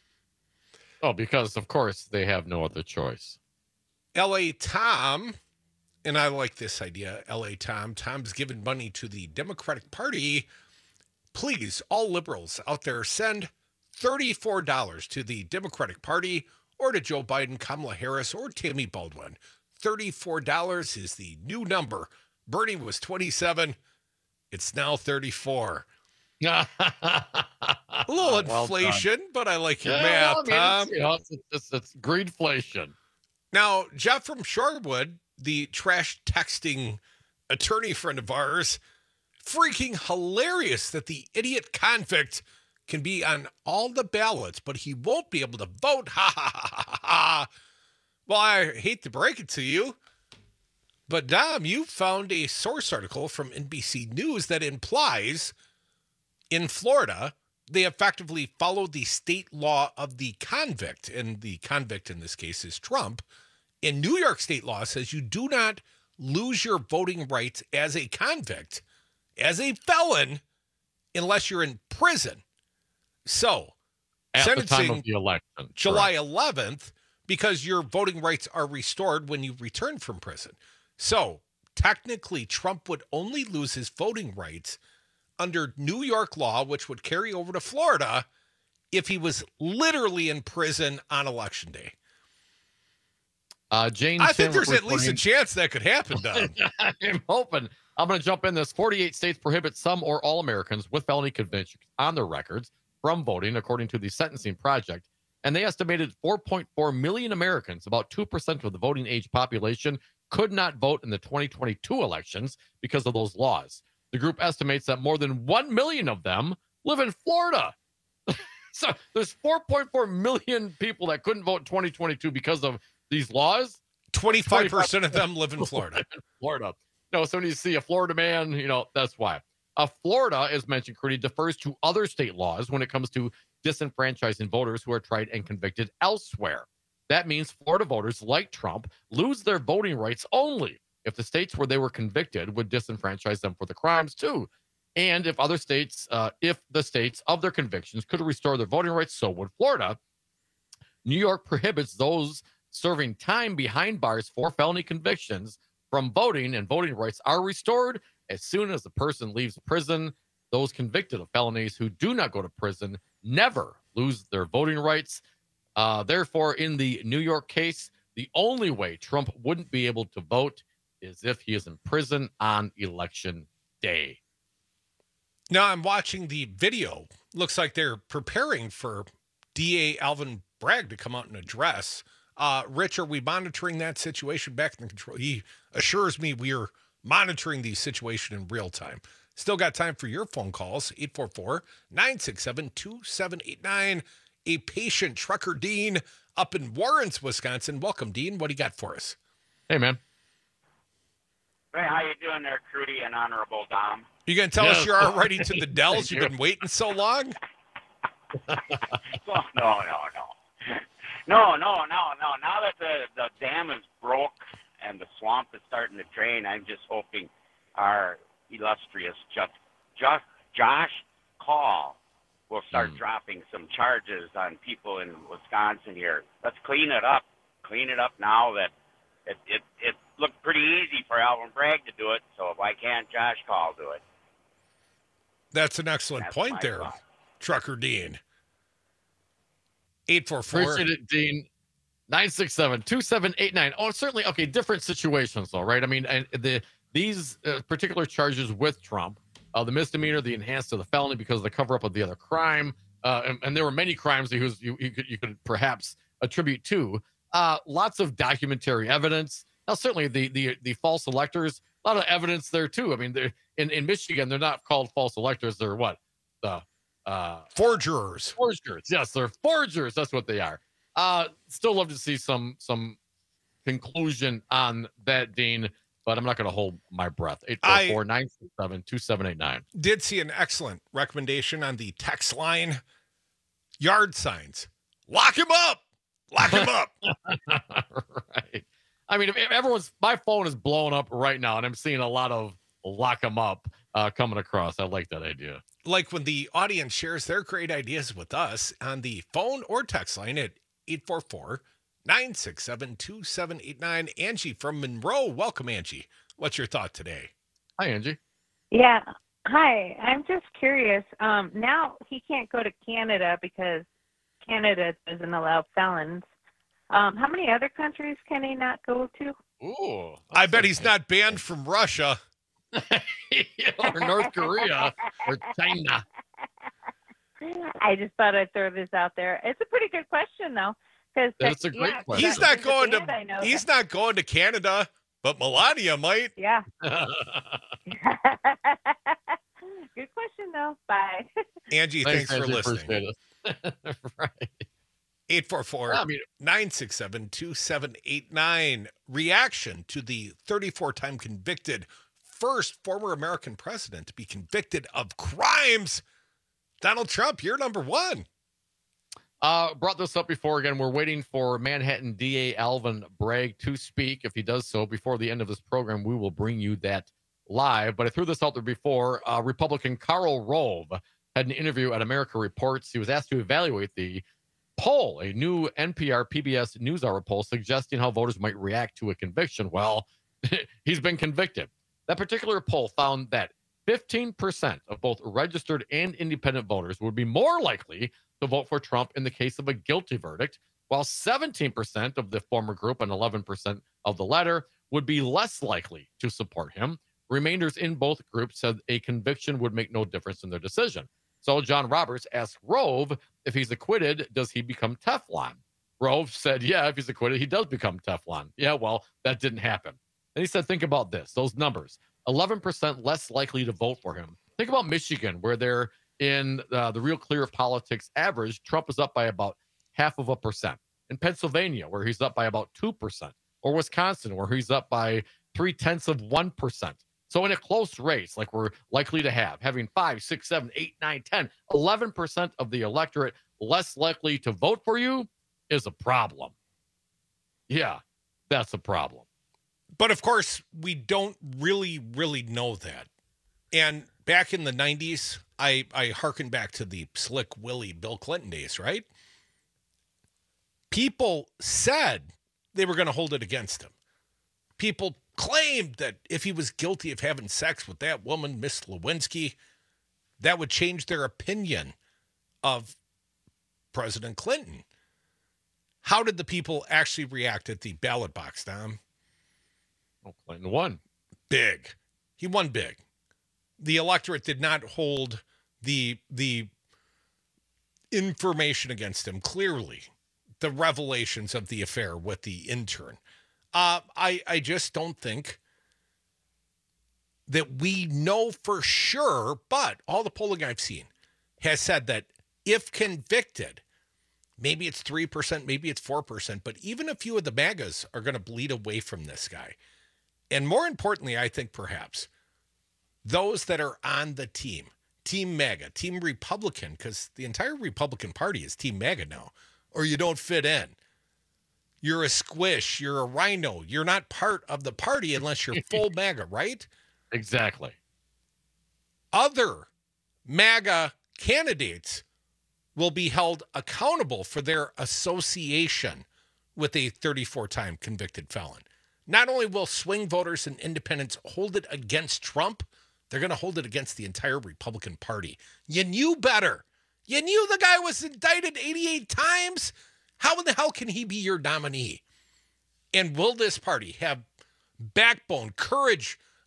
Oh, because of course they have no other choice. L A Tom, and I like this idea, L A Tom. Tom's given money to the Democratic Party. Please, all liberals out there, send thirty-four dollars to the Democratic Party or to Joe Biden, Kamala Harris, or Tammy Baldwin. thirty-four dollars is the new number. Bernie was twenty-seven. It's now thirty-four. A little inflation, well but I like your yeah, math, I mean, Tom. It's, you know, it's, it's, it's greedflation. Now, Jeff from Shorewood, the trash texting attorney friend of ours, freaking hilarious that the idiot convict can be on all the ballots, but he won't be able to vote. Ha ha ha ha ha. Well, I hate to break it to you, but Dom, you found a source article from N B C News that implies in Florida, they effectively followed the state law of the convict, and the convict in this case is Trump. In New York state law says you do not lose your voting rights as a convict, as a felon, unless you're in prison. So, at the time sentencing of the election, July eleventh, because your voting rights are restored when you return from prison. So, technically, Trump would only lose his voting rights under New York law, which would carry over to Florida, if he was literally in prison on election day. Uh, Jane I think Tim there's at least a reporting- chance that could happen, Doug. I'm hoping. I'm going to jump in this. forty-eight states prohibit some or all Americans with felony convictions on their records from voting, according to the Sentencing Project. And they estimated four point four million Americans, about two percent of the voting age population, could not vote in the twenty twenty-two elections because of those laws. The group estimates that more than one million of them live in Florida. So there's four point four million people that couldn't vote in twenty twenty-two because of these laws. twenty-five percent of them live in Florida. Florida. No, so when you see a Florida man, you know, that's why. Uh, Florida, as mentioned, Crudy, defers to other state laws when it comes to disenfranchising voters who are tried and convicted elsewhere. That means Florida voters, like Trump, lose their voting rights only if the states where they were convicted would disenfranchise them for the crimes too. And if other states, uh, if the states of their convictions could restore their voting rights, so would Florida. New York prohibits those serving time behind bars for felony convictions from voting, and voting rights are restored as soon as the person leaves prison. Those convicted of felonies who do not go to prison never lose their voting rights. Uh, therefore, in the New York case, the only way Trump wouldn't be able to vote is if he is in prison on election day. Now I'm watching the video. Looks like they're preparing for D A Alvin Bragg to come out and address. Uh, Rich, are we monitoring that situation back in control? He assures me we are monitoring the situation in real time. Still got time for your phone calls, eight four four, nine six seven, two seven eight nine. A patient trucker, Dean, up in Warrens, Wisconsin. Welcome, Dean. What do you got for us? Hey, man. Hey, how you doing there, Crudy and Honorable Dom? You going to tell Yes. us you're already to the Dells? Thank You've you. been waiting so long? no, no, no. No, no, no, no. Now that the, the dam is broke and the swamp is starting to drain, I'm just hoping our illustrious just, just Josh Call will start dropping some charges on people in Wisconsin here. Let's clean it up. Clean it up now that it, it, it looked pretty easy for Alvin Bragg to do it, so why can't Josh Call do it? That's an excellent That's point my there, thought. Trucker Dean. eight four four. Appreciate it, Dean. nine six seven, two seven eight nine. Oh, certainly. Okay, different situations, though, right? I mean, and the these uh, particular charges with Trump, uh, the misdemeanor, the enhanced to the felony because of the cover-up of the other crime, uh, and, and there were many crimes that he was, you, you, could, you could perhaps attribute to. Uh, lots of documentary evidence. Now, certainly the the the false electors, a lot of evidence there too. I mean, they're, in in Michigan, they're not called false electors. They're what? The uh, forgers. Forgers. Yes, they're forgers. That's what they are. Uh, still love to see some some conclusion on that, Dean. But I'm not going to hold my breath. eight four four, nine six seven, two seven eight nine. Did see an excellent recommendation on the text line. Yard signs. Lock him up. Lock him up. Right. I mean, if, if everyone's, my phone is blowing up right now, and I'm seeing a lot of lock him up uh, coming across. I like that idea. Like when the audience shares their great ideas with us on the phone or text line at eight four four, nine six seven, two seven eight nine. Angie from Monroe. Welcome, Angie. What's your thought today? Hi, Angie. Yeah. Hi. I'm just curious. Um, now he can't go to Canada because Canada doesn't allow felons. Um, how many other countries can he not go to? Ooh. I bet he's not banned from Russia. Or North Korea or China. I just thought I'd throw this out there. It's a pretty good question, though. Because That's a great yeah, question. He's not going band, to. He's not going to Canada, but Melania might. Yeah. Good question, though. Bye. Angie, thanks, Thanks for Angie, listening. right. eight four four, nine six seven, two seven eight nine. Reaction to the thirty-four time convicted first former American president to be convicted of crimes. Donald Trump, you're number one. Uh, brought this up before. Again, we're waiting for Manhattan D A Alvin Bragg to speak. If he does so before the end of this program, we will bring you that live. But I threw this out there before. Uh, Republican Karl Rove had an interview at America Reports. He was asked to evaluate the poll, a new N P R P B S NewsHour poll suggesting how voters might react to a conviction. Well, he's been convicted. That particular poll found that fifteen percent of both registered and independent voters would be more likely to vote for Trump in the case of a guilty verdict, while seventeen percent of the former group and eleven percent of the latter would be less likely to support him. Remainders in both groups said a conviction would make no difference in their decision. So John Roberts asked Rove, if he's acquitted, does he become Teflon? Rove said, yeah, if he's acquitted, he does become Teflon. Yeah, well, that didn't happen. And he said, think about this, those numbers, eleven percent less likely to vote for him. Think about Michigan, where they're in uh, the Real Clear Politics average. Trump is up by about half of a percent. In Pennsylvania, where he's up by about two percent. Or Wisconsin, where he's up by three-tenths of one percent. So in a close race, like we're likely to have, having five, six, seven, eight, nine, ten, eleven percent of the electorate less likely to vote for you is a problem. Yeah, that's a problem. But of course, we don't really, really know that. And back in the nineties, I, I hearken back to the Slick Willie Bill Clinton days, right? People said they were going to hold it against him. People claimed that if he was guilty of having sex with that woman, Miss Lewinsky, that would change their opinion of President Clinton. How did the people actually react at the ballot box, Tom? Well, Clinton won. Big. He won big. The electorate did not hold the the information against him clearly. The revelations of the affair with the intern. Uh, I, I just don't think that we know for sure, but all the polling I've seen has said that if convicted, maybe it's three percent, maybe it's four percent, but even a few of the MAGAs are going to bleed away from this guy. And more importantly, I think perhaps those that are on the team, Team MAGA, Team Republican, because the entire Republican Party is Team MAGA now, or you don't fit in. You're a squish. You're a rhino. You're not part of the party unless you're full MAGA, right? Exactly. Other MAGA candidates will be held accountable for their association with a thirty-four time convicted felon. Not only will swing voters and independents hold it against Trump, they're going to hold it against the entire Republican Party. You knew better. You knew the guy was indicted eighty-eight times. How in the hell can he be your nominee? And will this party have backbone, courage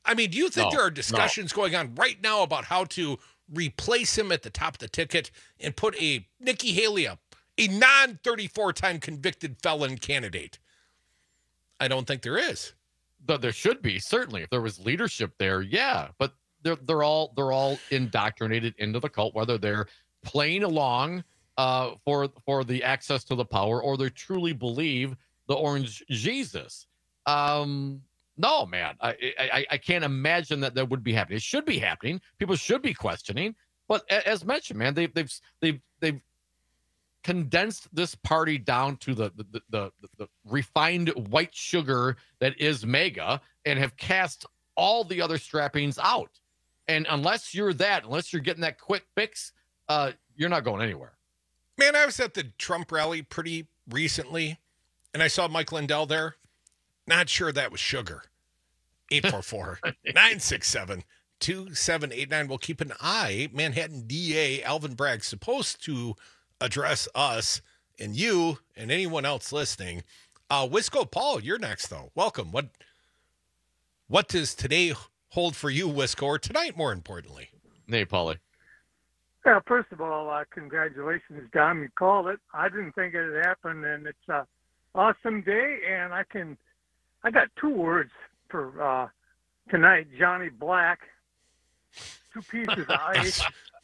I mean, do you think No, there are discussions no. going on right now about how to replace him at the top of the ticket and put a Nikki Haley up, a non thirty-four time convicted felon candidate? I don't think there is. But there should be, certainly. If there was leadership there, yeah. But they're they're all they're all indoctrinated into the cult, whether they're playing along uh, for for the access to the power or they truly believe the orange Jesus. Um, no, man, I, I I can't imagine that that would be happening. It should be happening. People should be questioning. But as mentioned, man, they've they've they've they've condensed this party down to the the, the the the refined white sugar that is MAGA and have cast all the other strappings out. And unless you're that, unless you're getting that quick fix, uh, you're not going anywhere. Man, I was at the Trump rally pretty recently, and I saw Mike Lindell there. Not sure that was sugar. eight four four, nine six seven, two seven eight nine. We'll keep an eye. Manhattan D A Alvin Bragg supposed to address us and you and anyone else listening. Uh, Wisco Paul, you're next, though. Welcome. What what does today hold for you, Wisco, or tonight, more importantly? Hey, Paulie. Well, first of all, uh, congratulations, Dom. You called it. I didn't think it had happened, and it's an awesome day. And I can, I got two words for uh, tonight: Johnny Black, two pieces of ice.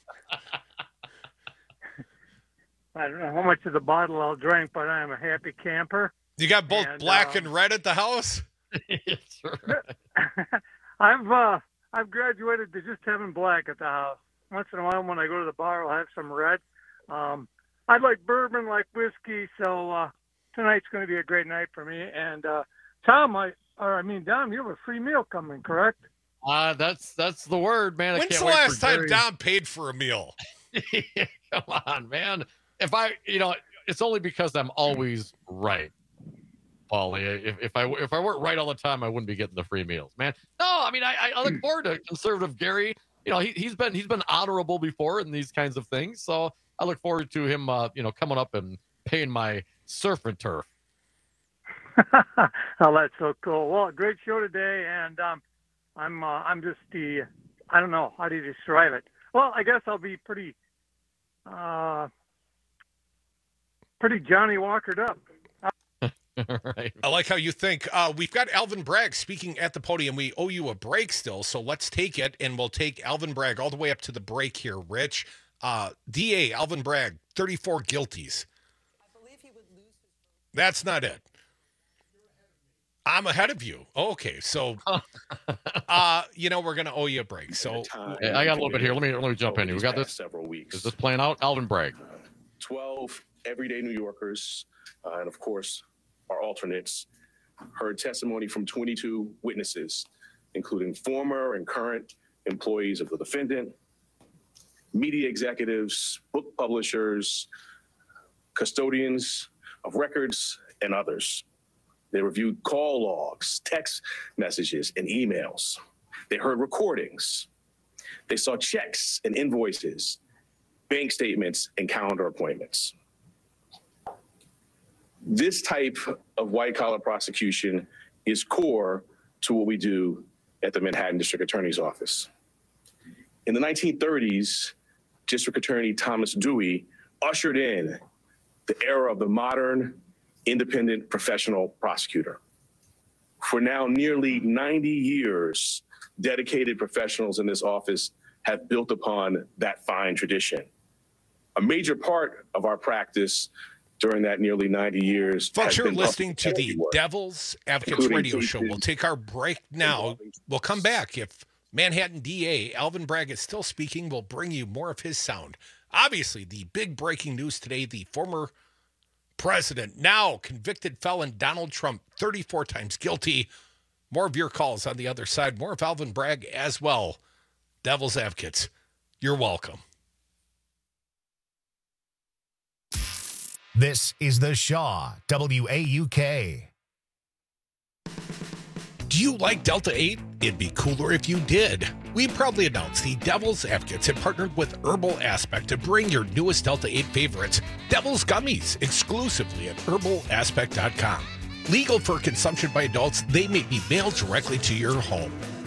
I don't know how much of the bottle I'll drink, but I am a happy camper. You got both and, black uh, and red at the house? I've uh, I've graduated to just having black at the house. Once in a while, when I go to the bar, I'll have some red. Um, I like bourbon, like whiskey, so uh, tonight's going to be a great night for me. And uh, Tom, I or I mean Dom, you have a free meal coming, correct? Uh, that's that's the word, man. I When's can't the wait last for time Gary. Dom paid for a meal? Come on, man. If I, you know, it's only because I'm always right, Paulie. If, if I if I weren't right all the time, I wouldn't be getting the free meals, man. No, I mean, I, I look forward to conservative Gary. You know, he he's been he's been honorable before in these kinds of things, so I look forward to him, uh, you know, coming up and paying my surf and turf. Oh, that's so cool. Well, great show today, and um, I'm uh, I'm just the I don't know how do you describe it. Well, I guess I'll be pretty uh, pretty Johnny Walkered up. Right. I like how you think. Uh, we've got Alvin Bragg speaking at the podium. We owe you a break still, so let's take it, and we'll take Alvin Bragg all the way up to the break here, Rich. Uh, D A Alvin Bragg, thirty-four guilties. I believe he would lose his vote. That's not it. I'm ahead of you. Oh, okay, so, uh, you know, we're going to owe you a break. So Hey, I got a little bit here. Let me let me jump in here. We got this. Several weeks. Is this playing out? Alvin Bragg. twelve everyday New Yorkers, uh, and of course, our alternates, heard testimony from twenty-two witnesses, including former and current employees of the defendant, media executives, book publishers, custodians of records, and others. They reviewed call logs, text messages, and emails. They heard recordings. They saw checks and invoices, bank statements, and calendar appointments. This type of white-collar prosecution is core to what we do at the Manhattan District Attorney's Office. In the nineteen thirties, District Attorney Thomas Dewey ushered in the era of the modern, independent professional prosecutor. For now nearly ninety years, dedicated professionals in this office have built upon that fine tradition. A major part of our practice during that nearly ninety years. folks, has you're been listening to the work, Devil's Advocates including radio show. cases We'll take our break now. We'll come back. If Manhattan D A Alvin Bragg is still speaking, we'll bring you more of his sound. Obviously, the big breaking news today, the former president, now convicted felon Donald Trump, thirty-four times guilty. More of your calls on the other side. More of Alvin Bragg as well. Devil's Advocates, you're welcome. This is the Shaw, W A U K. Do you like Delta eight? It'd be cooler if you did. We proudly announce the Devil's Advocates have partnered with Herbal Aspect to bring your newest Delta eight favorites, Devil's Gummies, exclusively at herbal aspect dot com. Legal for consumption by adults, they may be mailed directly to your home.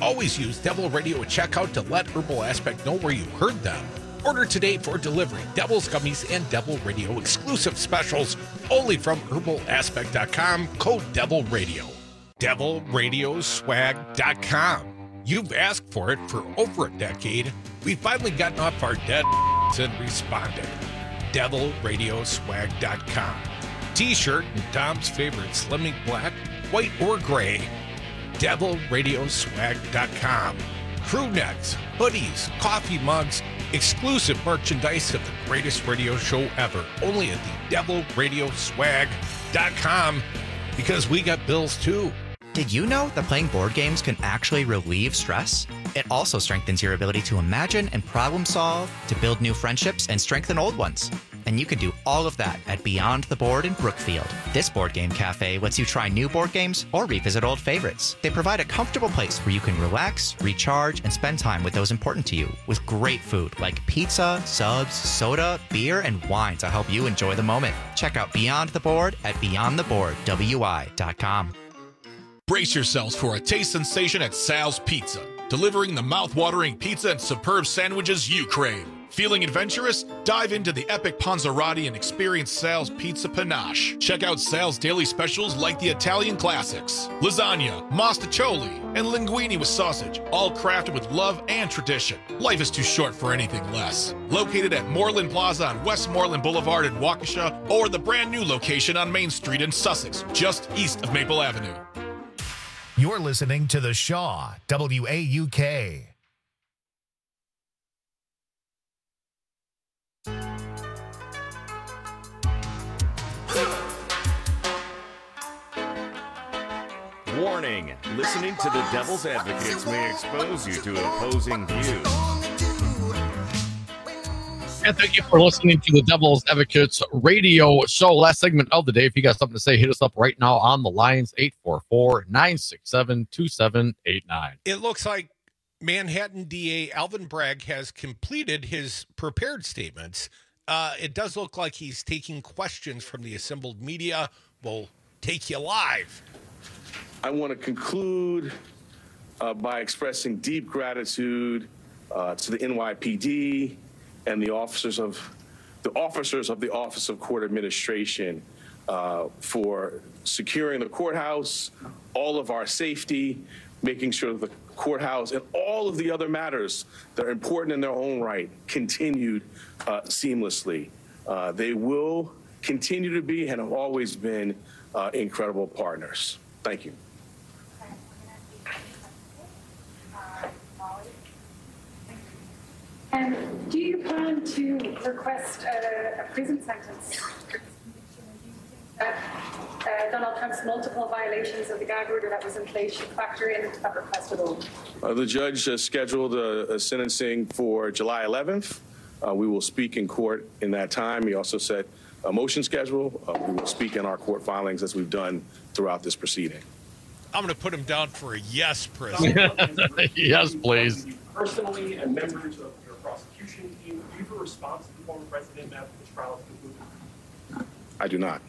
Always use Devil Radio at checkout to let Herbal Aspect know where you heard them. Order today for delivery. Devil's Gummies and Devil Radio exclusive specials only from herbal aspect dot com. Code Devil Radio. devil radio swag dot com. You've asked for it for over a decade. We've finally gotten off our dead and responded. devil radio swag dot com. T-shirt and Tom's favorite Slimming Black, white or gray. devil radio swag dot com. Crew necks, hoodies, coffee mugs, exclusive merchandise of the greatest radio show ever. Only at the devil radio swag dot com, because we got bills too. Did you know that playing board games can actually relieve stress? It also strengthens your ability to imagine and problem solve, to build new friendships and strengthen old ones. And you can do all of that at Beyond the Board in Brookfield. This board game cafe lets you try new board games or revisit old favorites. They provide a comfortable place where you can relax, recharge, and spend time with those important to you, with great food like pizza, subs, soda, beer, and wine to help you enjoy the moment. Check out Beyond the Board at beyond the board w i dot com. Brace yourselves for a taste sensation at Sal's Pizza, delivering the mouth-watering pizza and superb sandwiches you crave. Feeling adventurous? Dive into the epic Panzerotti and experience Sal's Pizza Panache. Check out Sal's daily specials like the Italian classics, lasagna, mostaccioli, and linguine with sausage, all crafted with love and tradition. Life is too short for anything less. Located at Moreland Plaza on Westmoreland Boulevard in Waukesha, or the brand new location on Main Street in Sussex, just east of Maple Avenue. You're listening to The Shaw, W A U K. Warning, listening to the Devil's Advocates may expose you to opposing views. And thank you for listening to the Devil's Advocates radio show. Last segment of the day. If you got something to say, hit us up right now on the lines, eight four four, nine six seven, two seven eight nine. It looks like Manhattan D A Alvin Bragg has completed his prepared statements. Uh, it does look like he's taking questions from the assembled media. We'll take you live. I want to conclude uh, by expressing deep gratitude uh, to the N Y P D and the officers of the officers of the Office of Court Administration uh, for securing the courthouse, all of our safety, making sure the courthouse and all of the other matters that are important in their own right continued uh, seamlessly. Uh, they will continue to be and have always been uh, incredible partners. Thank you. And do you plan to request a, a prison sentence? Uh, uh, Donald Trump's multiple violations of the gag order that was in place should factor into that request at all? Uh, the judge uh, scheduled a, a sentencing for July eleventh. Uh, we will speak in court in that time. He also set a motion schedule. Uh, we will speak in our court filings as we've done throughout this proceeding. I'm going to put him down for a yes, President. Yes, please. Personally, and members of your prosecution team, do you have a response to the former president after the trial is concluded? I do not.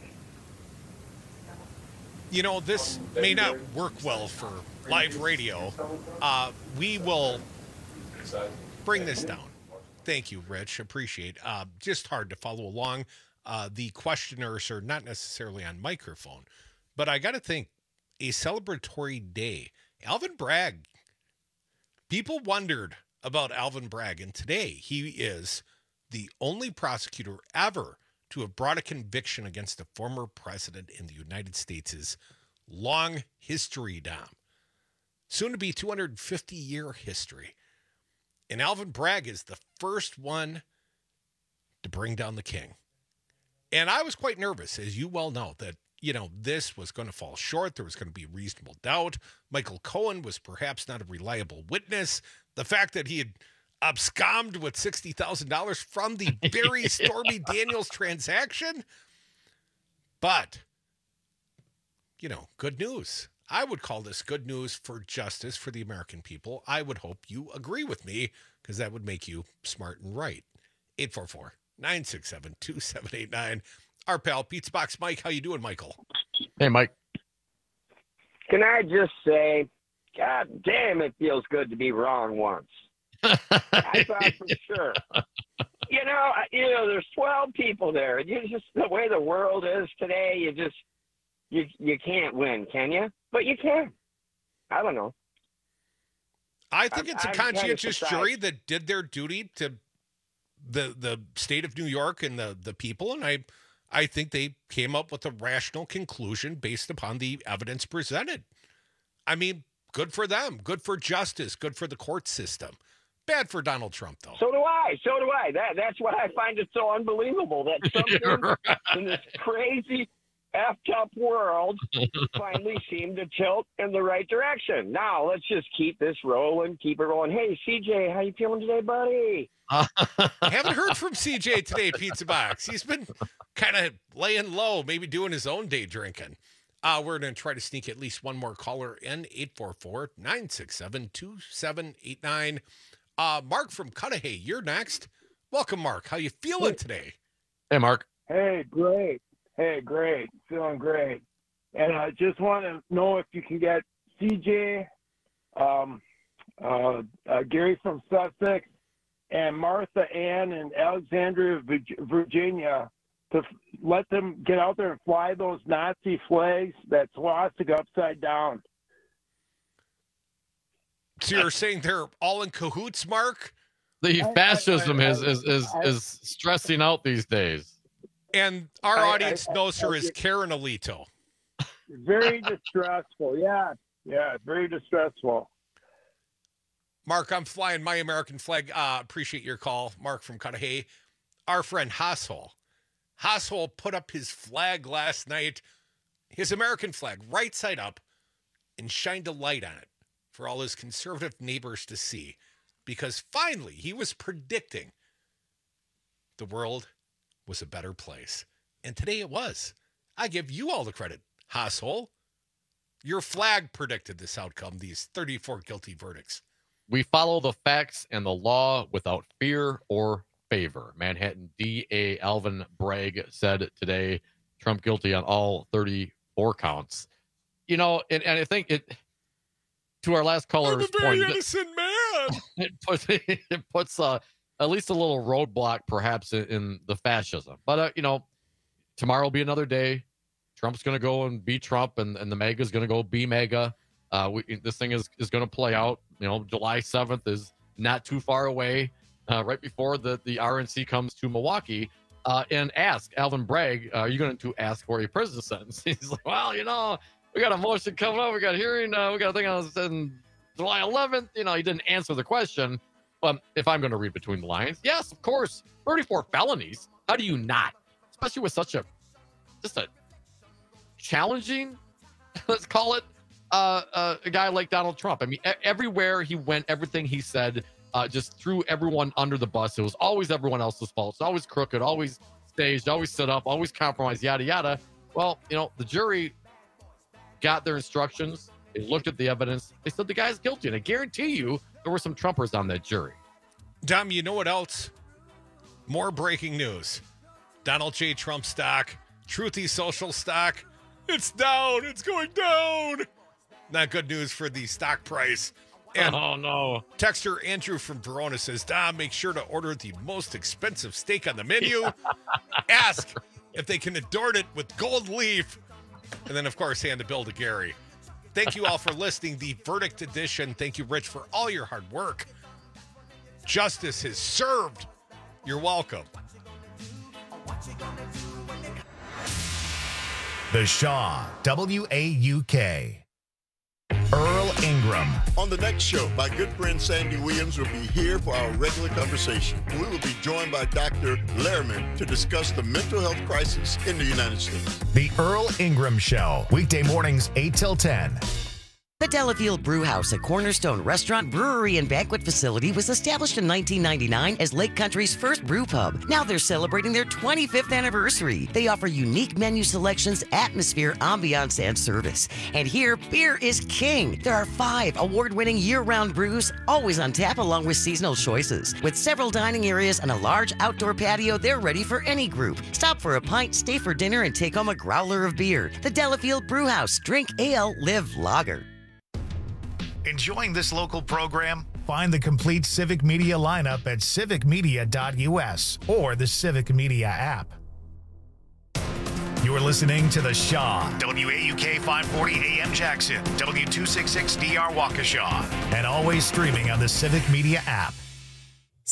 You know, this may not work well for live radio. Uh, we will bring this down. Thank you, Rich. Appreciate it. Uh, just hard to follow along. Uh, the questioners are not necessarily on microphone, but I got to think, a celebratory day. Alvin Bragg. People wondered about Alvin Bragg, and today he is the only prosecutor ever to have brought a conviction against a former president in the United States' long history, Dom. Soon to be two hundred fifty year history. And Alvin Bragg is the first one to bring down the king. And I was quite nervous, as you well know, that you know, this was going to fall short. There was going to be reasonable doubt. Michael Cohen was perhaps not a reliable witness. The fact that he had absconded with sixty thousand dollars from the Barry Stormy Daniels transaction. But, you know, good news. I would call this good news for justice for the American people. I would hope you agree with me, because that would make you smart and right. eight four four, nine six seven, two seven eight nine. Our pal, Pizza Box Mike. How you doing, Michael? Hey, Mike. Can I just say, God damn, it feels good to be wrong once. I thought for sure. You know, you know, there's twelve people there, and you just the way the world is today, you just you you can't win, can you? But you can. I don't know. I think it's a I'm kind of conscientious surprised. jury that did their duty to the the state of New York and the the people, and I I think they came up with a rational conclusion based upon the evidence presented. I mean, good for them, good for justice, good for the court system. Bad for Donald Trump, though. So do I. So do I. That that's why I find it so unbelievable that something Right. in this crazy effed up world finally seemed to tilt in the right direction. Now let's just keep this rolling, keep it rolling. Hey, C J, how you feeling today, buddy? I haven't heard from C J today, Pizza Box. He's been kind of laying low, maybe doing his own day drinking. Uh, we're going to try to sneak at least one more caller in, eight four four, nine six seven, two seven eight nine. Uh, Mark from Cudahy, you're next. Welcome, Mark. How you feeling today? Hey, Mark. Hey, great. Hey, great. Feeling great. And I just want to know if you can get C J, um, uh, uh, Gary from Sussex, and Martha Ann in Alexandria, Virg- Virginia, to f- let them get out there and fly those Nazi flags, that swastika upside down. So you're saying they're all in cahoots, Mark? The I- fascism I- I- is, is, is, I- is stressing out these days. And our I- audience I- I- knows her I as get- Karen Alito. Very distressful. Yeah, yeah, very distressful. Mark, I'm flying my American flag. Uh, appreciate your call, Mark from Cudahy. Our friend Hassel. Hassel put up his flag last night, his American flag, right side up, and shined a light on it for all his conservative neighbors to see. Because finally, he was predicting the world was a better place. And today it was. I give you all the credit, Hassel. Your flag predicted this outcome, these thirty-four guilty verdicts. We follow the facts and the law without fear or favor. Manhattan D A Alvin Bragg said today, Trump guilty on all thirty-four counts. You know, and, and I think it, to our last caller's I'm a very point, innocent man. it puts, it puts uh, at least a little roadblock perhaps in, in the fascism. But, uh, you know, tomorrow will be another day. Trump's going to go and be Trump, and, and the MAGA is going to go be MAGA. Uh, we, this thing is, is going to play out. You know, July seventh is not too far away, uh, right before the, the R N C comes to Milwaukee. Uh, and ask Alvin Bragg, uh, are you going to ask for a prison sentence? He's like, well, you know, we got a motion coming up. We got a hearing. Uh, we got a thing on, on July eleventh. You know, he didn't answer the question. But if I'm going to read between the lines, yes, of course, thirty-four felonies. How do you not? Especially with such a, just a challenging, let's call it, uh, uh, a guy like Donald Trump. I mean, e- everywhere he went, everything he said, uh, just threw everyone under the bus. It was always everyone else's fault. It's always crooked, always staged, always set up, always compromised, yada, yada. Well, you know, the jury got their instructions. They looked at the evidence. They said the guy's guilty. And I guarantee you there were some Trumpers on that jury. Dom, you know what else? More breaking news. Donald J. Trump stock, Truthy Social stock, it's down. It's going down. Not good news for the stock price. And oh, no. Texter Andrew from Verona says, Dom, make sure to order the most expensive steak on the menu. Ask if they can adorn it with gold leaf. And then, of course, hand the bill to Gary. Thank you all for listening. The Verdict Edition. Thank you, Rich, for all your hard work. Justice is served. You're welcome. The Shaw, W A U K. Earl Ingram. On the next show, my good friend Sandy Williams will be here for our regular conversation. We will be joined by Doctor Lehrman to discuss the mental health crisis in the United States. The Earl Ingram Show, weekday mornings eight till ten. The Delafield Brewhouse, a Cornerstone restaurant, brewery, and banquet facility, was established in nineteen ninety-nine as Lake Country's first brew pub. Now they're celebrating their twenty-fifth anniversary. They offer unique menu selections, atmosphere, ambiance, and service. And here, beer is king. There are five award-winning year-round brews, always on tap along with seasonal choices. With several dining areas and a large outdoor patio, they're ready for any group. Stop for a pint, stay for dinner, and take home a growler of beer. The Delafield Brewhouse. Drink ale, live lager. Enjoying this local program? Find the complete Civic Media lineup at civic media dot U S or the Civic Media app. You're listening to The Shaw, W A U K five forty A M Jackson, W two sixty-six D R Waukesha, and always streaming on the Civic Media app.